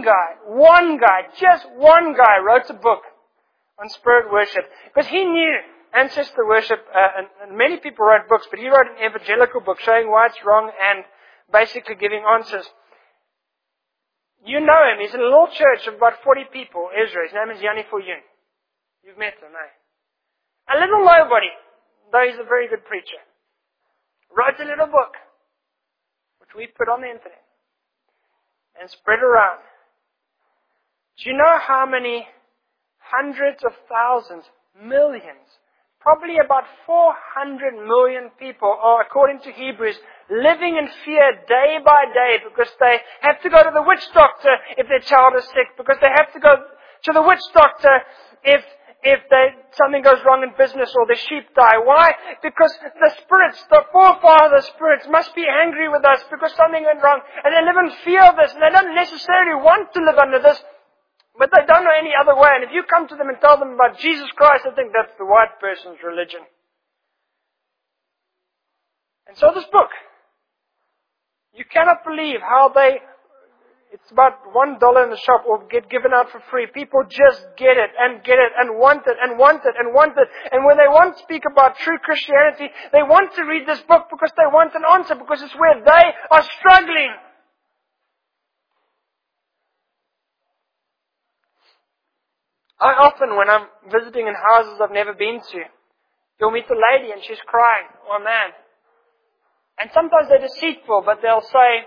just one guy wrote a book on spirit worship. Because he knew ancestor worship, and many people wrote books, but he wrote an evangelical book showing why it's wrong and basically giving answers. You know him. He's in a little church of about 40 people, Israel. His name is Yanni Foyun. You've met him, eh? A little nobody, though he's a very good preacher. Wrote a little book, which we put on the internet and spread around. Do you know how many hundreds of thousands, millions, probably about 400 million people are, according to Hebrews, living in fear day by day because they have to go to the witch doctor if their child is sick, because they have to go to the witch doctor if if something goes wrong in business or the sheep die. Why? Because the spirits, the forefather spirits must be angry with us because something went wrong. And they live in fear of this. And they don't necessarily want to live under this. But they don't know any other way. And if you come to them and tell them about Jesus Christ, they think that's the white person's religion. And so this book, you cannot believe how it's about $1 in the shop or get given out for free. People just get it and want it and want it and want it. And when they want to speak about true Christianity, they want to read this book because they want an answer, because it's where they are struggling. I often, when I'm visiting in houses I've never been to, you'll meet a lady and she's crying, or a man. And sometimes they're deceitful, but they'll say,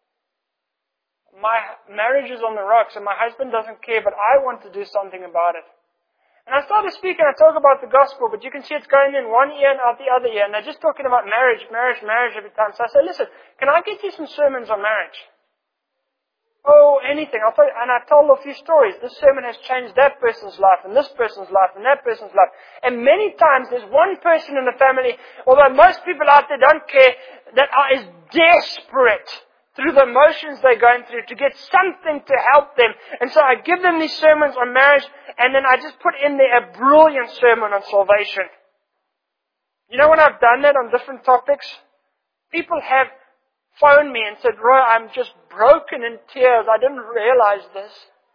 my marriage is on the rocks and my husband doesn't care, but I want to do something about it. And I started speaking, I talk about the gospel, but you can see it's going in one ear and out the other ear, and they're just talking about marriage every time. So I say, listen, can I get you some sermons on marriage? Oh, anything. I'll tell you. And I told a few stories. This sermon has changed that person's life, and this person's life, and that person's life. And many times there's one person in the family, although most people out there don't care, that is desperate through the emotions they're going through to get something to help them. And so I give them these sermons on marriage, and then I just put in there a brilliant sermon on salvation. You know, when I've done that on different topics, people have phoned me and said, Roy, I'm just broken in tears. I didn't realize this.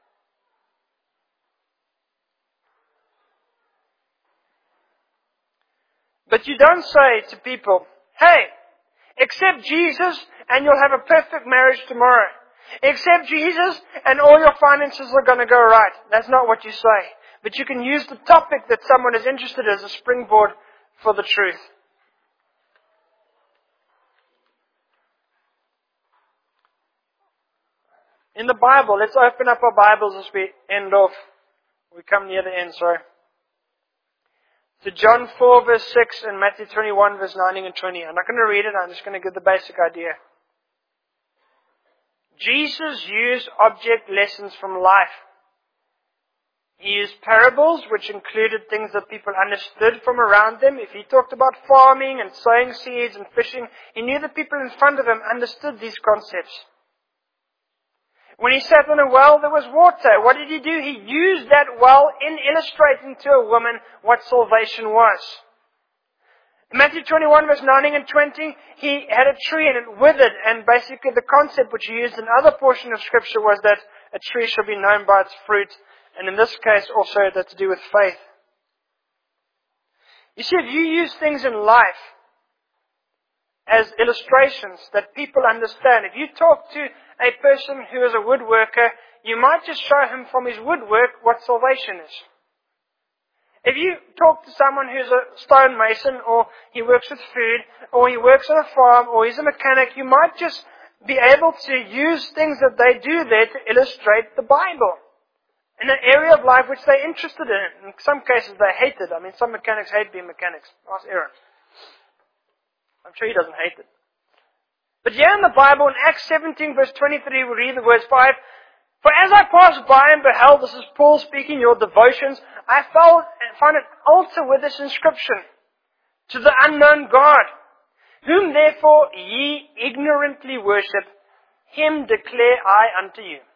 But you don't say to people, hey, accept Jesus and you'll have a perfect marriage tomorrow. Accept Jesus and all your finances are going to go right. That's not what you say. But you can use the topic that someone is interested in as a springboard for the truth. In the Bible, let's open up our Bibles as we end off. We come near the end, sorry. To John 4 verse 6 and Matthew 21 verse 19 and 20. I'm not going to read it, I'm just going to give the basic idea. Jesus used object lessons from life. He used parables, which included things that people understood from around them. If he talked about farming and sowing seeds and fishing, he knew the people in front of him understood these concepts. When he sat on a well, there was water. What did he do? He used that well in illustrating to a woman what salvation was. In Matthew 21 verse 19 and 20, he had a tree and it withered. And basically the concept which he used in other portion of scripture was that a tree shall be known by its fruit. And in this case also that's to do with faith. You see, if you use things in life as illustrations that people understand, if you talk to a person who is a woodworker, you might just show him from his woodwork what salvation is. If you talk to someone who's a stonemason, or he works with food, or he works on a farm, or he's a mechanic, you might just be able to use things that they do there to illustrate the Bible in an area of life which they're interested in. In some cases they hate it. I mean, some mechanics hate being mechanics. Ask Aaron. I'm sure he doesn't hate it. But here in the Bible, in Acts 17 verse 23, we read the words 5. For as I passed by and beheld, this is Paul speaking, your devotions, I found an altar with this inscription, to the unknown God, whom therefore ye ignorantly worship, him declare I unto you.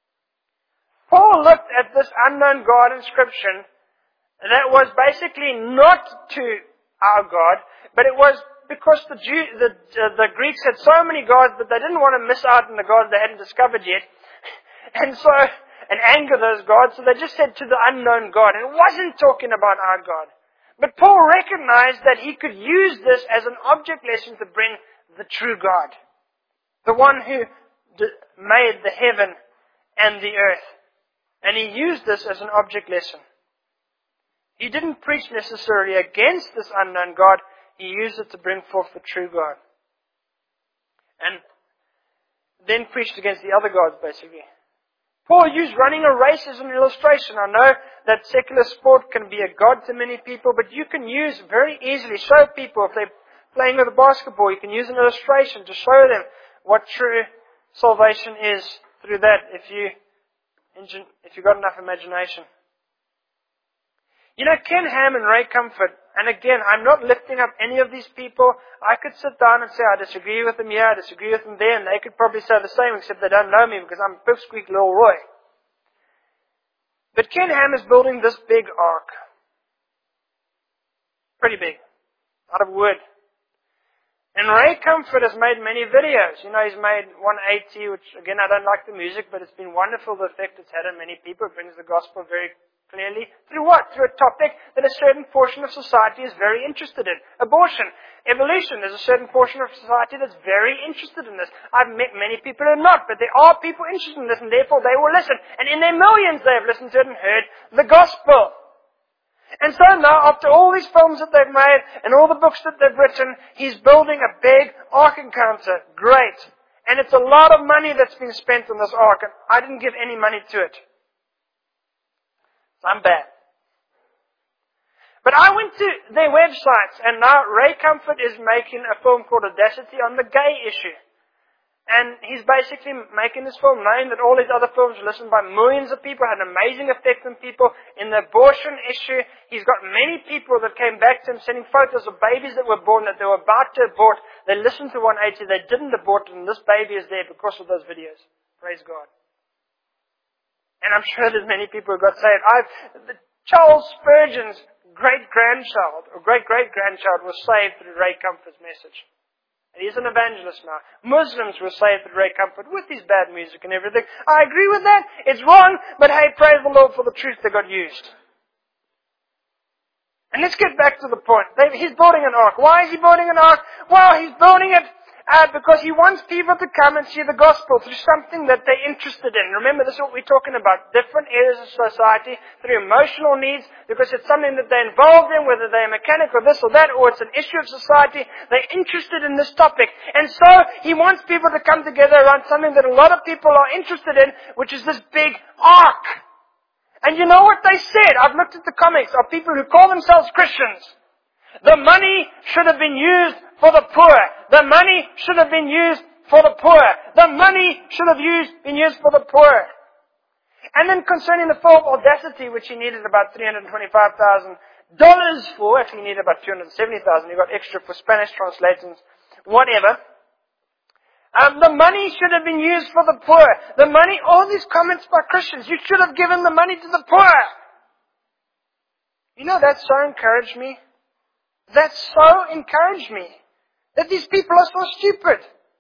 Paul looked at this unknown God inscription that was basically not to our God, but it was because the Greeks had so many gods that they didn't want to miss out on the gods they hadn't discovered yet. And anger those gods, so they just said to the unknown God. And it wasn't talking about our God. But Paul recognized that he could use this as an object lesson to bring the true God. The one who made the heaven and the earth. And he used this as an object lesson. He didn't preach necessarily against this unknown God. He used it to bring forth the true God. And then preached against the other gods, basically. Paul used running a race as an illustration. I know that secular sport can be a god to many people, but you can use very easily, show people, if they're playing with a basketball, you can use an illustration to show them what true salvation is through that, if you've got enough imagination. You know, Ken Ham and Ray Comfort, and again, I'm not lifting up any of these people. I could sit down and say, I disagree with them here, I disagree with them there, and they could probably say the same, except they don't know me because I'm Pipsqueak Little Roy. But Ken Ham is building this big ark. Pretty big. Out of wood. And Ray Comfort has made many videos. You know, he's made 180, which again, I don't like the music, but it's been wonderful the effect it's had on many people. It brings the gospel very clearly. Through what? Through a topic that a certain portion of society is very interested in. Abortion. Evolution. There's a certain portion of society that's very interested in this. I've met many people who are not, but there are people interested in this, and therefore they will listen. And in their millions they have listened to it and heard the gospel. And so now, after all these films that they've made and all the books that they've written, he's building a big Ark Encounter. Great. And it's a lot of money that's been spent on this Ark, and I didn't give any money to it. So I'm bad. But I went to their websites, and now Ray Comfort is making a film called Audacity on the gay issue. And he's basically making this film knowing that all his other films were listened by millions of people, had an amazing effect on people. In the abortion issue, he's got many people that came back to him sending photos of babies that were born, that they were about to abort. They listened to 180, they didn't abort, and this baby is there because of those videos. Praise God. And I'm sure there's many people who got saved. Charles Spurgeon's great-grandchild, or great-great-grandchild was saved through Ray Comfort's message. And he's an evangelist now. Muslims were saved at Ray Comfort with his bad music and everything. I agree with that. It's wrong, but hey, praise the Lord for the truth that got used. And let's get back to the point. He's building an ark. Why is he building an ark? Well, he's building it because he wants people to come and see the gospel through something that they're interested in. Remember, this is what we're talking about. Different areas of society, through emotional needs, because it's something that they're involved in, whether they're a mechanic or this or that, or it's an issue of society. They're interested in this topic. And so, he wants people to come together around something that a lot of people are interested in, which is this big ark. And you know what they said? I've looked at the comments of people who call themselves Christians. The money should have been used for the poor. The money should have been used for the poor. The money should have been used for the poor. And then concerning the film Audacity, which he needed about $325,000 for, actually he needed about $270,000. He got extra for Spanish translations, whatever. The money should have been used for the poor. The money, all these comments by Christians, you should have given the money to the poor. You know, that so encouraged me. That so encouraged me. That these people are so stupid.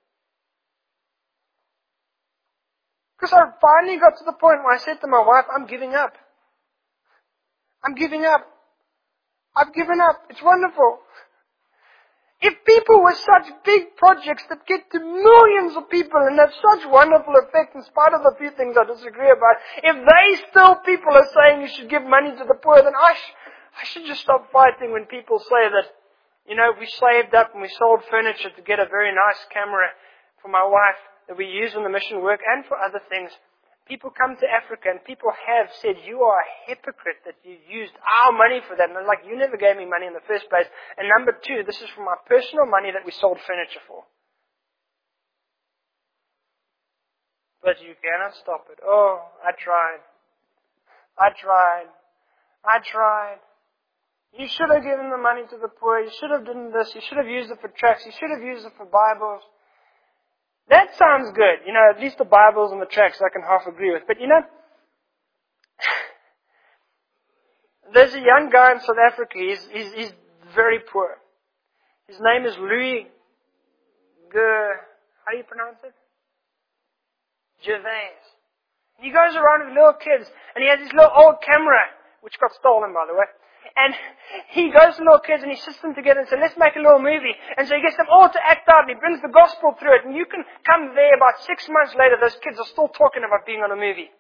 Because I finally got to the point where I said to my wife, I'm giving up. I'm giving up. I've given up. It's wonderful. If people with such big projects that get to millions of people and have such wonderful effect in spite of the few things I disagree about, if people are saying you should give money to the poor, then I should just stop fighting when people say that, you know, we saved up and we sold furniture to get a very nice camera for my wife that we use in the mission work and for other things. People come to Africa and people have said, you are a hypocrite that you used our money for that. And I'm like, you never gave me money in the first place. And number two, this is from my personal money that we sold furniture for. But you cannot stop it. Oh, I tried. You should have given the money to the poor. You should have done this. You should have used it for tracts. You should have used it for Bibles. That sounds good. You know, at least the Bibles and the tracts I can half agree with. But you know, there's a young guy in South Africa. He's very poor. His name is Louis how do you pronounce it? Gervais. He goes around with little kids and he has this little old camera, which got stolen by the way. And he goes to little kids and he sits them together and says, let's make a little movie. And so he gets them all to act out and he brings the gospel through it. And you can come there about 6 months later, those kids are still talking about being on a movie.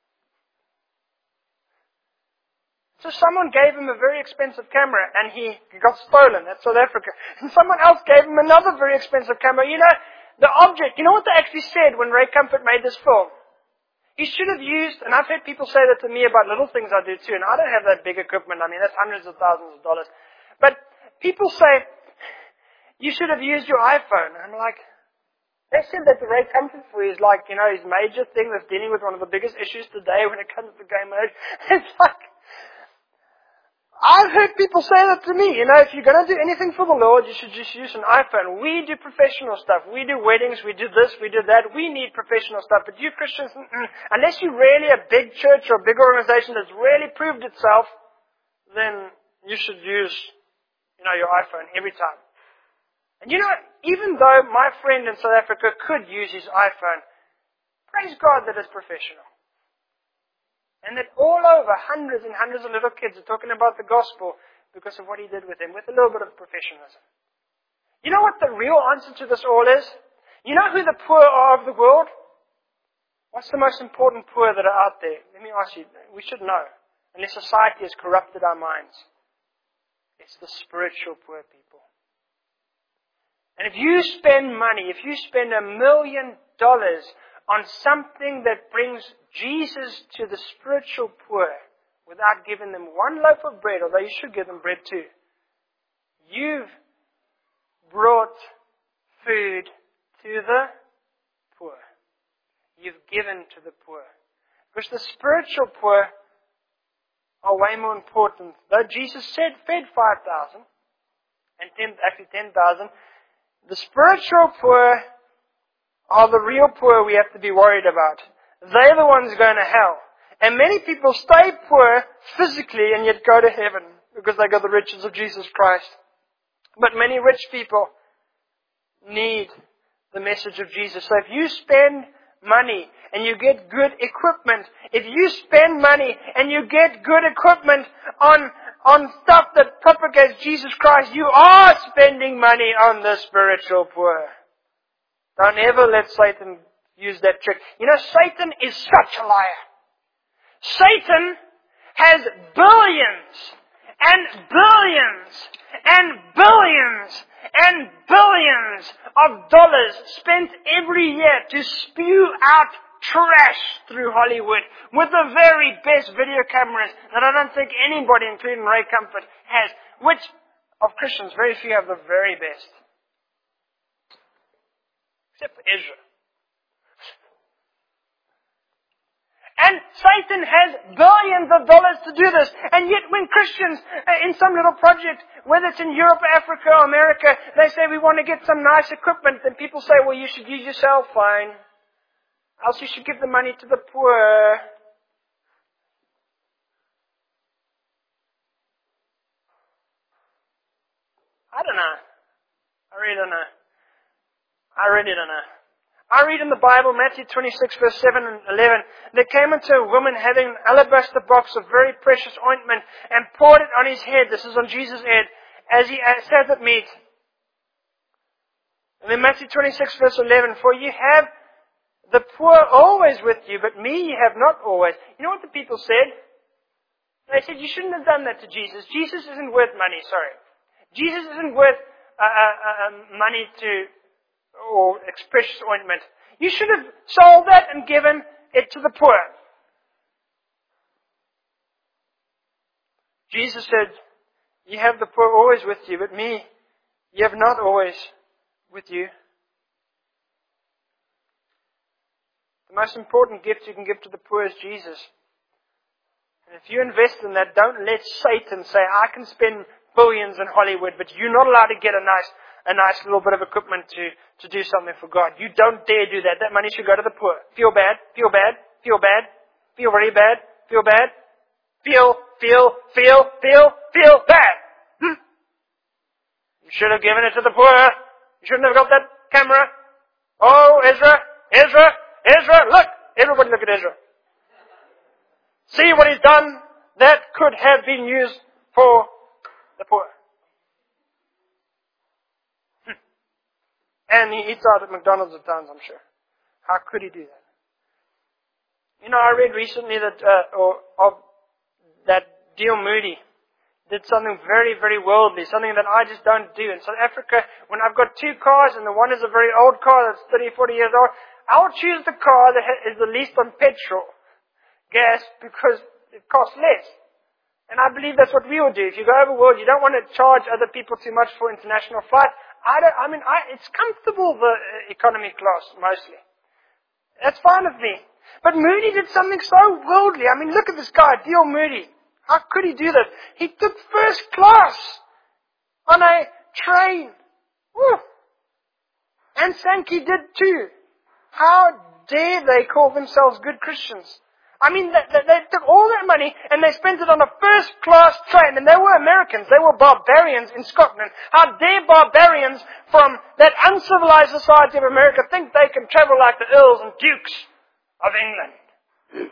So someone gave him a very expensive camera and he got stolen. That's South Africa. And someone else gave him another very expensive camera. You know, the object, you know what they actually said when Ray Comfort made this film? He should have used, and I've heard people say that to me about little things I do too, and I don't have that big equipment. I mean, that's hundreds of thousands of dollars. But people say, you should have used your iPhone. And I'm like, they said that the Ray Comfort for is like, you know, his major thing that's dealing with one of the biggest issues today when it comes to gay marriage. It's like, I've heard people say that to me. If you're going to do anything for the Lord, you should just use an iPhone. We do professional stuff. We do weddings. We do this. We do that. We need professional stuff. But you Christians, unless you're really a big church or a big organization that's really proved itself, then you should use, your iPhone every time. And even though my friend in South Africa could use his iPhone, praise God that it's professional. And that all over, hundreds and hundreds of little kids are talking about the gospel because of what he did with them, with a little bit of professionalism. You know what the real answer to this all is? You know who the poor are of the world? What's the most important poor that are out there? Let me ask you, we should know, unless society has corrupted our minds. It's the spiritual poor people. And if you spend money, if you spend $1 million on something that brings Jesus to the spiritual poor without giving them one loaf of bread, although you should give them bread too, you've brought food to the poor. You've given to the poor. Because the spiritual poor are way more important. Though Jesus said fed 5,000 and 10,000, the spiritual poor are the real poor we have to be worried about. They're the ones going to hell. And many people stay poor physically and yet go to heaven because they got the riches of Jesus Christ. But many rich people need the message of Jesus. So if you spend money and you get good equipment, if you spend money and you get good equipment on stuff that propagates Jesus Christ, you are spending money on the spiritual poor. Don't ever let Satan use that trick. Satan is such a liar. Satan has billions and billions and billions and billions of dollars spent every year to spew out trash through Hollywood with the very best video cameras that I don't think anybody, including Ray Comfort, has. Which, of Christians, very few have the very best. Except for Israel. And Satan has billions of dollars to do this. And yet when Christians, in some little project, whether it's in Europe, Africa, or America, they say we want to get some nice equipment, then people say, well, you should use your cell phone. Else you should give the money to the poor. I don't know. I really don't know. I read in the Bible, Matthew 26, verse 7 and 11, there came unto a woman having an alabaster box of very precious ointment and poured it on his head. This is on Jesus' head, as he sat at meat. And then Matthew 26, verse 11, for you have the poor always with you, but me you have not always. You know what the people said? They said, you shouldn't have done that to Jesus. Jesus isn't worth money, sorry. Jesus isn't worth money or precious ointment. You should have sold that and given it to the poor. Jesus said, you have the poor always with you, but me, you have not always with you. The most important gift you can give to the poor is Jesus. And if you invest in that, don't let Satan say, I can spend billions in Hollywood, but you're not allowed to get a nice little bit of equipment to do something for God. You don't dare do that. That money should go to the poor. Feel bad, feel bad, feel bad, feel very bad, feel bad, feel bad. You should have given it to the poor. You shouldn't have got that camera. Oh, Ezra, look! Everybody look at Ezra. See what he's done? That could have been used for the poor. And he eats out at McDonald's at times, I'm sure. How could he do that? I read recently that D.L. Moody did something very, very worldly, something that I just don't do. In South Africa, when I've got two cars and the one is a very old car that's 30, 40 years old, I'll choose the car that is the least on petrol, gas, because it costs less. And I believe that's what we will do. If you go over the world, you don't want to charge other people too much for international flights. It's comfortable, the economy class, mostly. That's fine with me. But Moody did something so worldly. Look at this guy, D.L. Moody. How could he do that? He took first class on a train. Woo. And Sankey did too. How dare they call themselves good Christians? I mean, they took all their money and they spent it on a first-class train. And they were Americans. They were barbarians in Scotland. How dare barbarians from that uncivilized society of America think they can travel like the Earls and Dukes of England?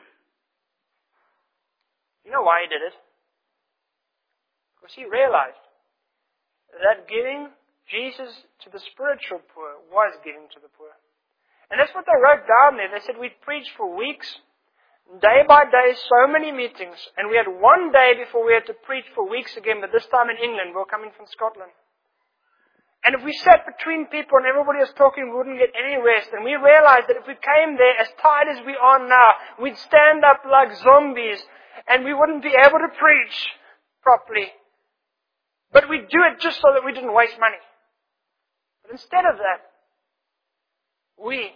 You know why he did it? Because he realized that giving Jesus to the spiritual poor was giving to the poor. And that's what they wrote down there. They said we'd preach for weeks, day by day, so many meetings. And we had one day before we had to preach for weeks again, but this time in England. We were coming from Scotland. And if we sat between people and everybody was talking, we wouldn't get any rest. And we realized that if we came there as tired as we are now, we'd stand up like zombies and we wouldn't be able to preach properly. But we'd do it just so that we didn't waste money. But instead of that, we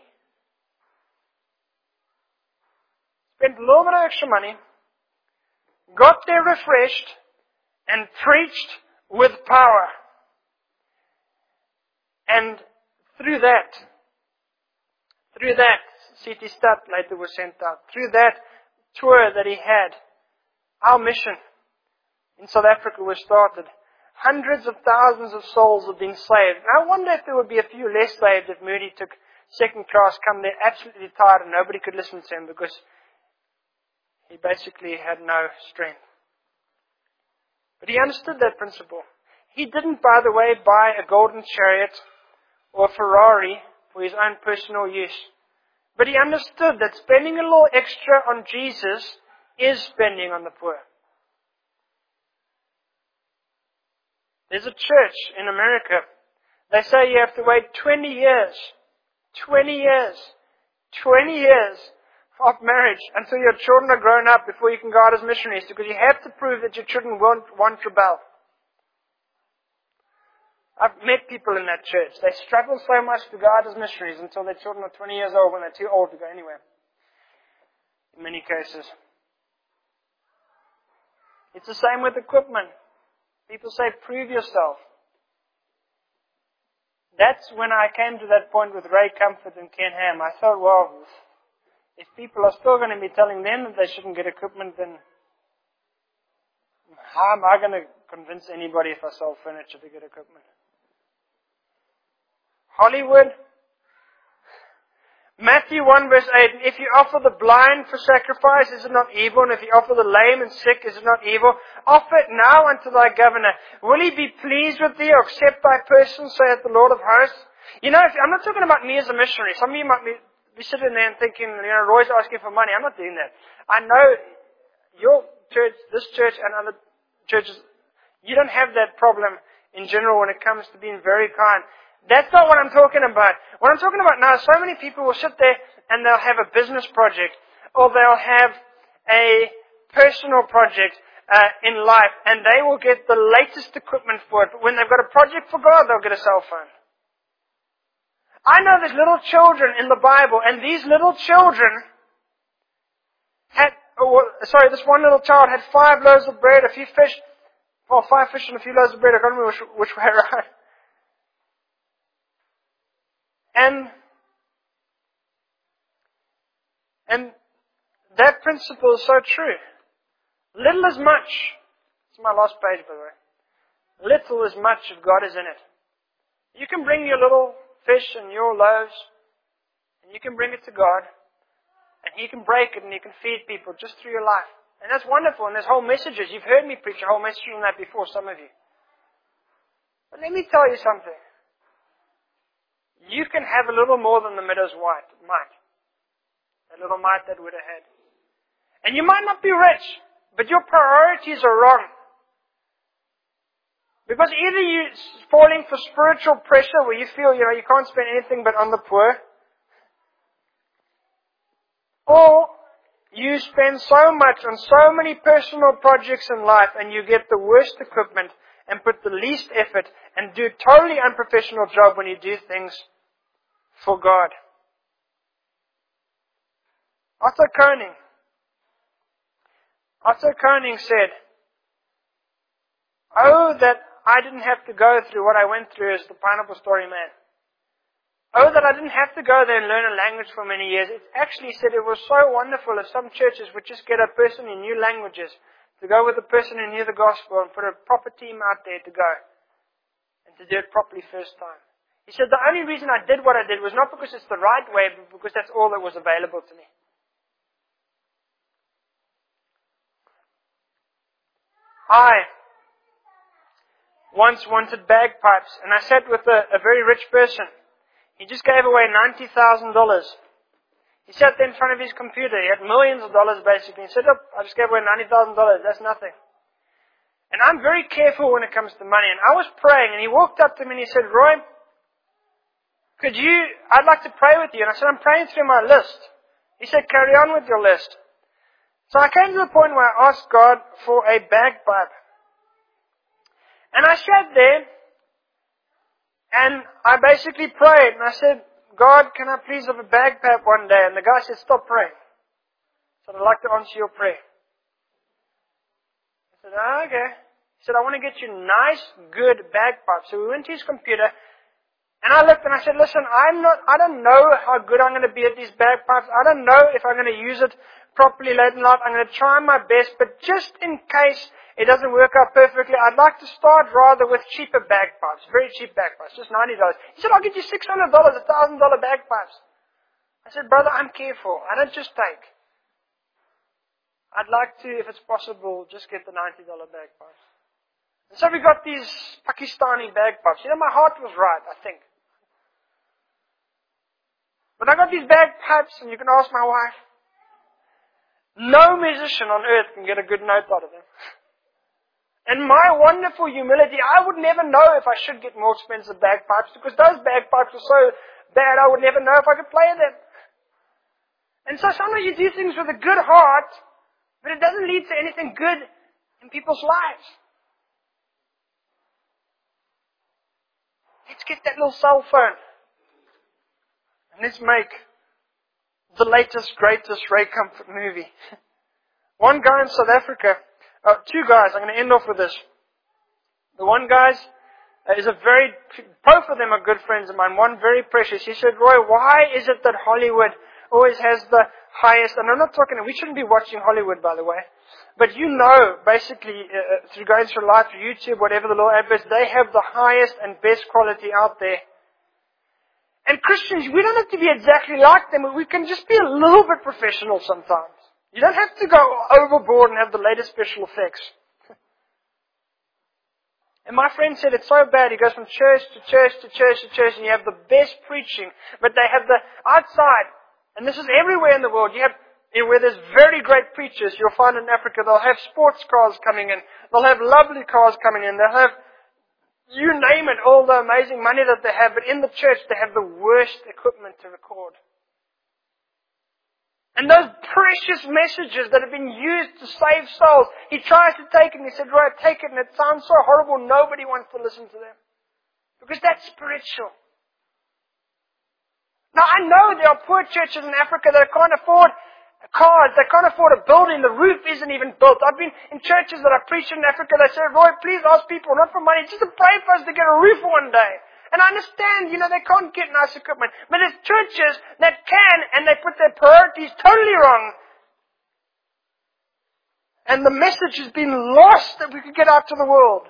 spent a little bit of extra money, got there refreshed, and preached with power. And through that, C.T. Studd later was sent out. Through that tour that he had, our mission in South Africa was started. Hundreds of thousands of souls have been saved. And I wonder if there would be a few less saved if Moody took second class, come there absolutely tired and nobody could listen to him because he basically had no strength. But he understood that principle. He didn't, by the way, buy a golden chariot or a Ferrari for his own personal use. But he understood that spending a little extra on Jesus is spending on the poor. There's a church in America. They say you have to wait 20 years of marriage until your children are grown up before you can go out as missionaries, because you have to prove that your children won't rebel. I've met people in that church. They struggle so much to go out as missionaries until their children are 20 years old when they're too old to go anywhere. In many cases. It's the same with equipment. People say, prove yourself. That's when I came to that point with Ray Comfort and Ken Ham. I thought, well, if people are still going to be telling them that they shouldn't get equipment, then how am I going to convince anybody if I sell furniture to get equipment? Hollywood. Matthew 1 verse 8, if you offer the blind for sacrifice, is it not evil? And if you offer the lame and sick, is it not evil? Offer it now unto thy governor. Will he be pleased with thee or accept thy person, saith the Lord of hosts? You know, I'm not talking about me as a missionary. Some of you might be sitting there and thinking, Roy's asking for money. I'm not doing that. I know your church, this church and other churches, you don't have that problem in general when it comes to being very kind. That's not what I'm talking about. What I'm talking about now is so many people will sit there and they'll have a business project or they'll have a personal project in life and they will get the latest equipment for it. But when they've got a project for God, they'll get a cell phone. I know there's little children in the Bible, and these little children this one little child had 5 loaves of bread, a few fish, 5 fish and a few loaves of bread. I can't remember which way around. And that principle is so true. Little is much. It's my last page, by the way. Little is much if God is in it. You can bring your little fish and your loaves, and you can bring it to God, and He can break it, and you can feed people just through your life. And that's wonderful, and there's whole messages. You've heard me preach a whole message on that before, some of you. But let me tell you something. You can have a little more than the widow's mite. A little mite that widow had. And you might not be rich, but your priorities are wrong. Because either you're falling for spiritual pressure where you feel, you can't spend anything but on the poor. Or you spend so much on so many personal projects in life and you get the worst equipment and put the least effort and do a totally unprofessional job when you do things for God. Otto Koning said, Oh, that I didn't have to go through what I went through as the Pineapple Story man. Oh, that I didn't have to go there and learn a language for many years. It actually said it was so wonderful if some churches would just get a person who knew languages to go with a person who knew the gospel and put a proper team out there to go and to do it properly first time. He said the only reason I did what I did was not because it's the right way, but because that's all that was available to me. I once wanted bagpipes, and I sat with a very rich person. He just gave away $90,000. He sat there in front of his computer. He had millions of dollars basically. He said, look, I just gave away $90,000. That's nothing. And I'm very careful when it comes to money. And I was praying, and he walked up to me and he said, Roy, I'd like to pray with you. And I said, I'm praying through my list. He said, carry on with your list. So I came to the point where I asked God for a bagpipe. And I sat there, and I basically prayed, and I said, God, can I please have a bagpipe one day? And the guy said, stop praying. So I'd like to answer your prayer. I said, okay. He said, I want to get you nice, good bagpipes. So we went to his computer, and I looked and I said, listen, I don't know how good I'm going to be at these bagpipes. I don't know if I'm going to use it properly late in life. I'm going to try my best, but just in case it doesn't work out perfectly, I'd like to start rather with cheaper bagpipes, very cheap bagpipes, just $90. He said, I'll get you $600, $1,000 bagpipes. I said, brother, I'm careful. I don't just take. I'd like to, if it's possible, just get the $90 bagpipes. And so we got these Pakistani bagpipes. You know, my heart was right, I think. But I got these bagpipes, and you can ask my wife. No musician on earth can get a good note out of them. And my wonderful humility, I would never know if I should get more expensive bagpipes, because those bagpipes were so bad I would never know if I could play them. And so sometimes you do things with a good heart, but it doesn't lead to anything good in people's lives. Let's get that little cell phone. And let's make the latest, greatest Ray Comfort movie. One guy in South Africa, two guys, I'm going to end off with this. The one guy is both of them are good friends of mine, one very precious. He said, Roy, why is it that Hollywood always has the highest, and I'm not talking, we shouldn't be watching Hollywood, by the way, but you know, basically, through going through life, through YouTube, whatever the little adverts, they have the highest and best quality out there. And Christians, we don't have to be exactly like them, but we can just be a little bit professional sometimes. You don't have to go overboard and have the latest special effects. And my friend said it's so bad. He goes from church to church to church to church, and you have the best preaching, but they have the outside. And this is everywhere in the world. You have, where there's very great preachers, you'll find in Africa, they'll have sports cars coming in. They'll have lovely cars coming in. They'll have, you name it, all the amazing money that they have. But in the church, they have the worst equipment to record. And those precious messages that have been used to save souls, he tries to take it and he said, right, take it, and it sounds so horrible, nobody wants to listen to them. Because that's spiritual. Now I know there are poor churches in Africa that can't afford cars, they can't afford a building, the roof isn't even built. I've been in churches that I preached in Africa, they said, Roy, please ask people, not for money, just to pray for us to get a roof one day. And I understand, they can't get nice equipment. But there's churches that can, and they put their priorities totally wrong. And the message has been lost that we could get out to the world.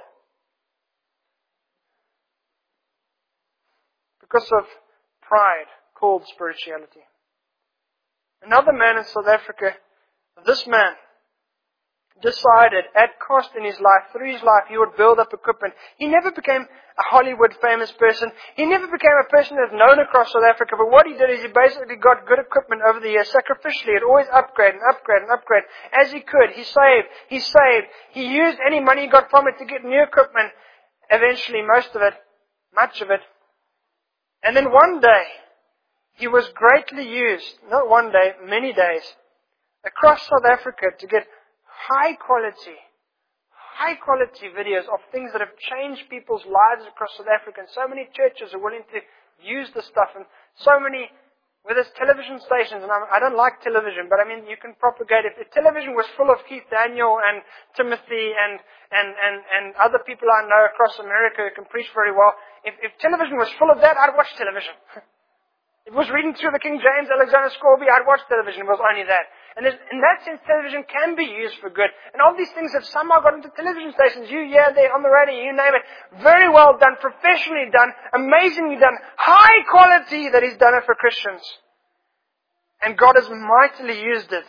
Because of pride called spirituality. Another man in South Africa, this man decided at cost in his life, through his life, he would build up equipment. He never became a Hollywood famous person. He never became a person that's known across South Africa. But what he did is he basically got good equipment over the years, sacrificially. He'd always upgrade and upgrade and upgrade. As he could, he saved. He used any money he got from it to get new equipment. Eventually, most of it, much of it. And then one day, he was greatly used, not one day, many days, across South Africa to get high quality videos of things that have changed people's lives across South Africa. And so many churches are willing to use this stuff. And so many where there's television stations, and I don't like television, but I mean, you can propagate it. If television was full of Keith Daniel and Timothy and other people I know across America who can preach very well, if television was full of that, I'd watch television. If it was reading through the King James, Alexander Scorby, I'd watch television. It was only that. And in that sense, television can be used for good. And all these things have somehow got into television stations. You hear there on the radio, you name it. Very well done, professionally done, amazingly done, high quality that He's done it for Christians. And God has mightily used it.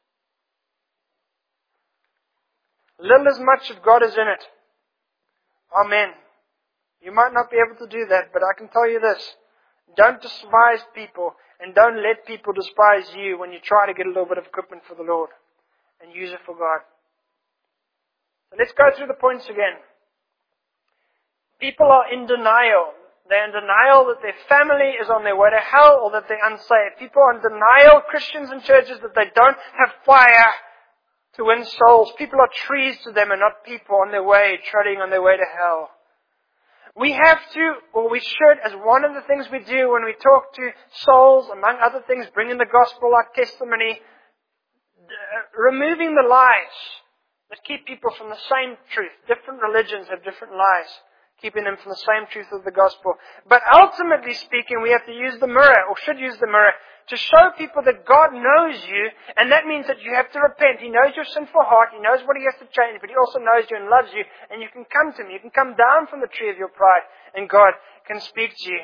Little as much of God is in it. Amen. You might not be able to do that, but I can tell you this. Don't despise people, and don't let people despise you when you try to get a little bit of equipment for the Lord and use it for God. So let's go through the points again. People are in denial. They're in denial that their family is on their way to hell or that they're unsaved. People are in denial, Christians and churches, that they don't have fire to win souls. People are trees to them and not people on their way, treading on their way to hell. We have to, or we should, as one of the things we do when we talk to souls, among other things, bringing the gospel like testimony, removing the lies that keep people from the same truth. Different religions have different lies, keeping them from the same truth of the gospel. But ultimately speaking, we have to use the mirror, or should use the mirror, to show people that God knows you, and that means that you have to repent. He knows your sinful heart, He knows what He has to change, but He also knows you and loves you, and you can come to Him. You can come down from the tree of your pride, and God can speak to you.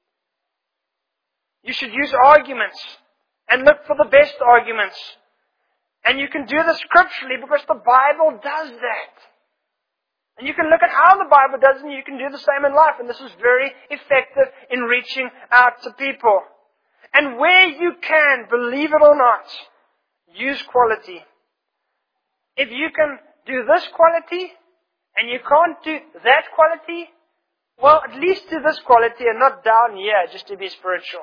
You should use arguments, and look for the best arguments. And you can do this scripturally, because the Bible does that. And you can look at how the Bible does it, and you can do the same in life, and this is very effective in reaching out to people. And where you can, believe it or not, use quality. If you can do this quality, and you can't do that quality, well, at least do this quality and not down here just to be spiritual.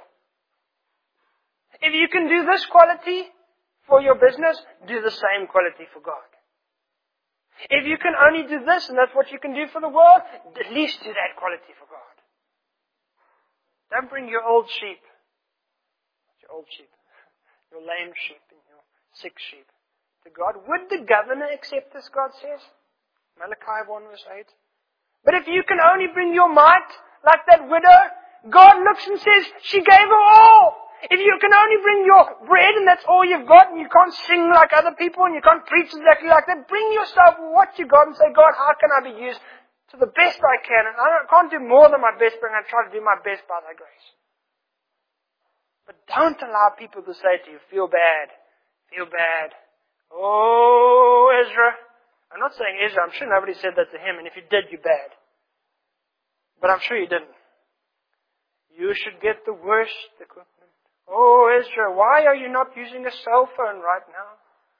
If you can do this quality for your business, do the same quality for God. If you can only do this, and that's what you can do for the world, at least do that quality for God. Don't bring your old sheep. Your old sheep, your lame sheep, and your sick sheep to God. Would the governor accept this, God says? Malachi 1 verse 8. But if you can only bring your mite, like that widow, God looks and says, she gave her all. If you can only bring your bread and that's all you've got, and you can't sing like other people and you can't preach exactly like that, bring yourself what you got and say, God, how can I be used to the best I can? And I can't do more than my best, but I'm going to try to do my best by thy grace. But don't allow people to say to you, feel bad, feel bad. Oh, Ezra. I'm not saying Ezra, I'm sure nobody said that to him, and if you did, you're bad. But I'm sure you didn't. You should get the worst equipment. Oh, Ezra, why are you not using a cell phone right now?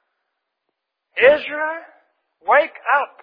Ezra, wake up.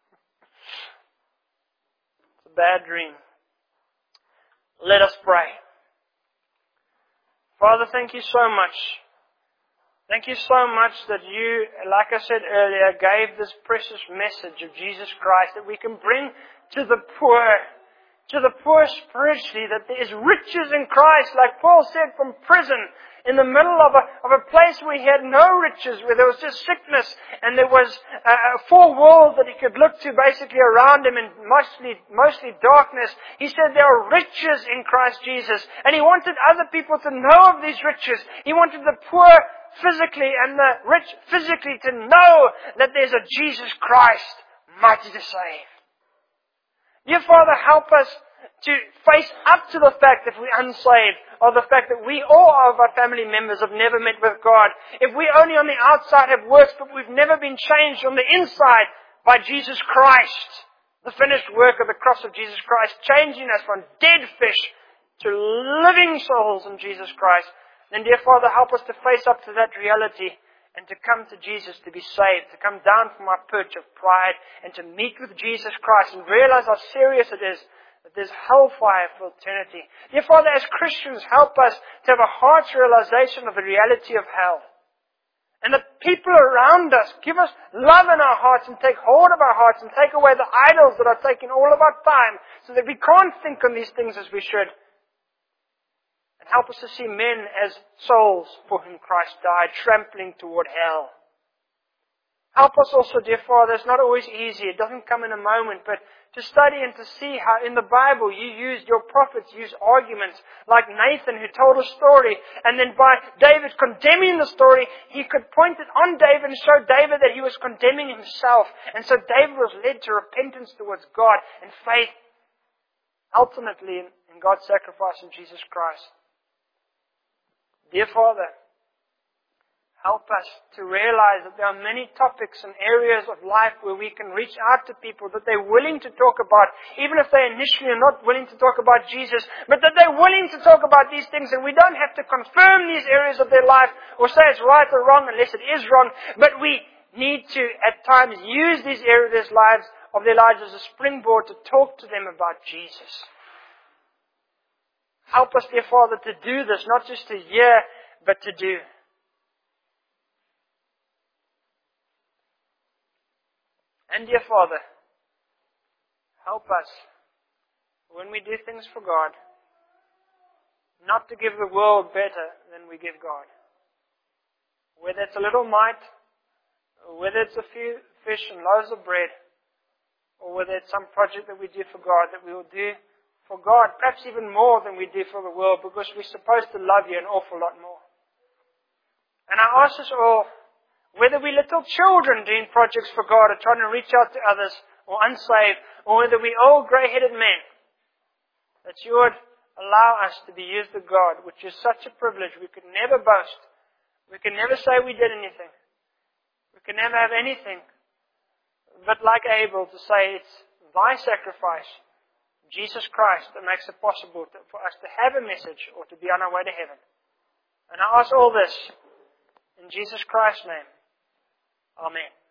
It's a bad dream. Let us pray. Father, thank you so much. Thank you so much that you, like I said earlier, gave this precious message of Jesus Christ that we can bring to the poor spiritually, that there is riches in Christ, like Paul said, from prison, in the middle of a place where he had no riches, where there was just sickness, and there was four walls that he could look to basically around him, and mostly darkness. He said there are riches in Christ Jesus, and he wanted other people to know of these riches. He wanted the poor physically and the rich physically to know that there's a Jesus Christ mighty to save. Dear Father, help us to face up to the fact that we're unsaved, or the fact that we all of our family members have never met with God. If we only on the outside have works, but we've never been changed on the inside by Jesus Christ, the finished work of the cross of Jesus Christ, changing us from dead fish to living souls in Jesus Christ, then dear Father, help us to face up to that reality and to come to Jesus to be saved, to come down from our perch of pride and to meet with Jesus Christ and realize how serious it is that there's hellfire for eternity. Dear Father, as Christians, help us to have a heart's realization of the reality of hell. And the people around us, give us love in our hearts and take hold of our hearts and take away the idols that are taking all of our time so that we can't think on these things as we should. And Help us to see men as souls for whom Christ died, trampling toward hell. Help us also, dear Father, it's not always easy. It doesn't come in a moment, but to study and to see how in the Bible your prophets use arguments like Nathan who told a story, and then by David condemning the story, he could point it on David and show David that he was condemning himself. And so David was led to repentance towards God and faith ultimately in God's sacrifice in Jesus Christ. Dear Father, help us to realize that there are many topics and areas of life where we can reach out to people that they're willing to talk about, even if they initially are not willing to talk about Jesus, but that they're willing to talk about these things, and we don't have to confirm these areas of their life or say it's right or wrong unless it is wrong, but we need to at times use these areas of their lives as a springboard to talk to them about Jesus. Help us, dear Father, to do this, not just to hear, but to do. And dear Father, help us when we do things for God, not to give the world better than we give God. Whether it's a little mite, or whether it's a few fish and loaves of bread, or whether it's some project that we do for God, that we will do for God, perhaps even more than we do for the world, because we're supposed to love you an awful lot more. And I ask us all, whether we're little children doing projects for God or trying to reach out to others or unsaved, or whether we're old grey-headed men, that you would allow us to be used of God, which is such a privilege. We could never boast. We can never say we did anything. We can never have anything but like Abel to say it's thy sacrifice, Jesus Christ, that makes it possible for us to have a message or to be on our way to heaven. And I ask all this in Jesus Christ's name. Amen.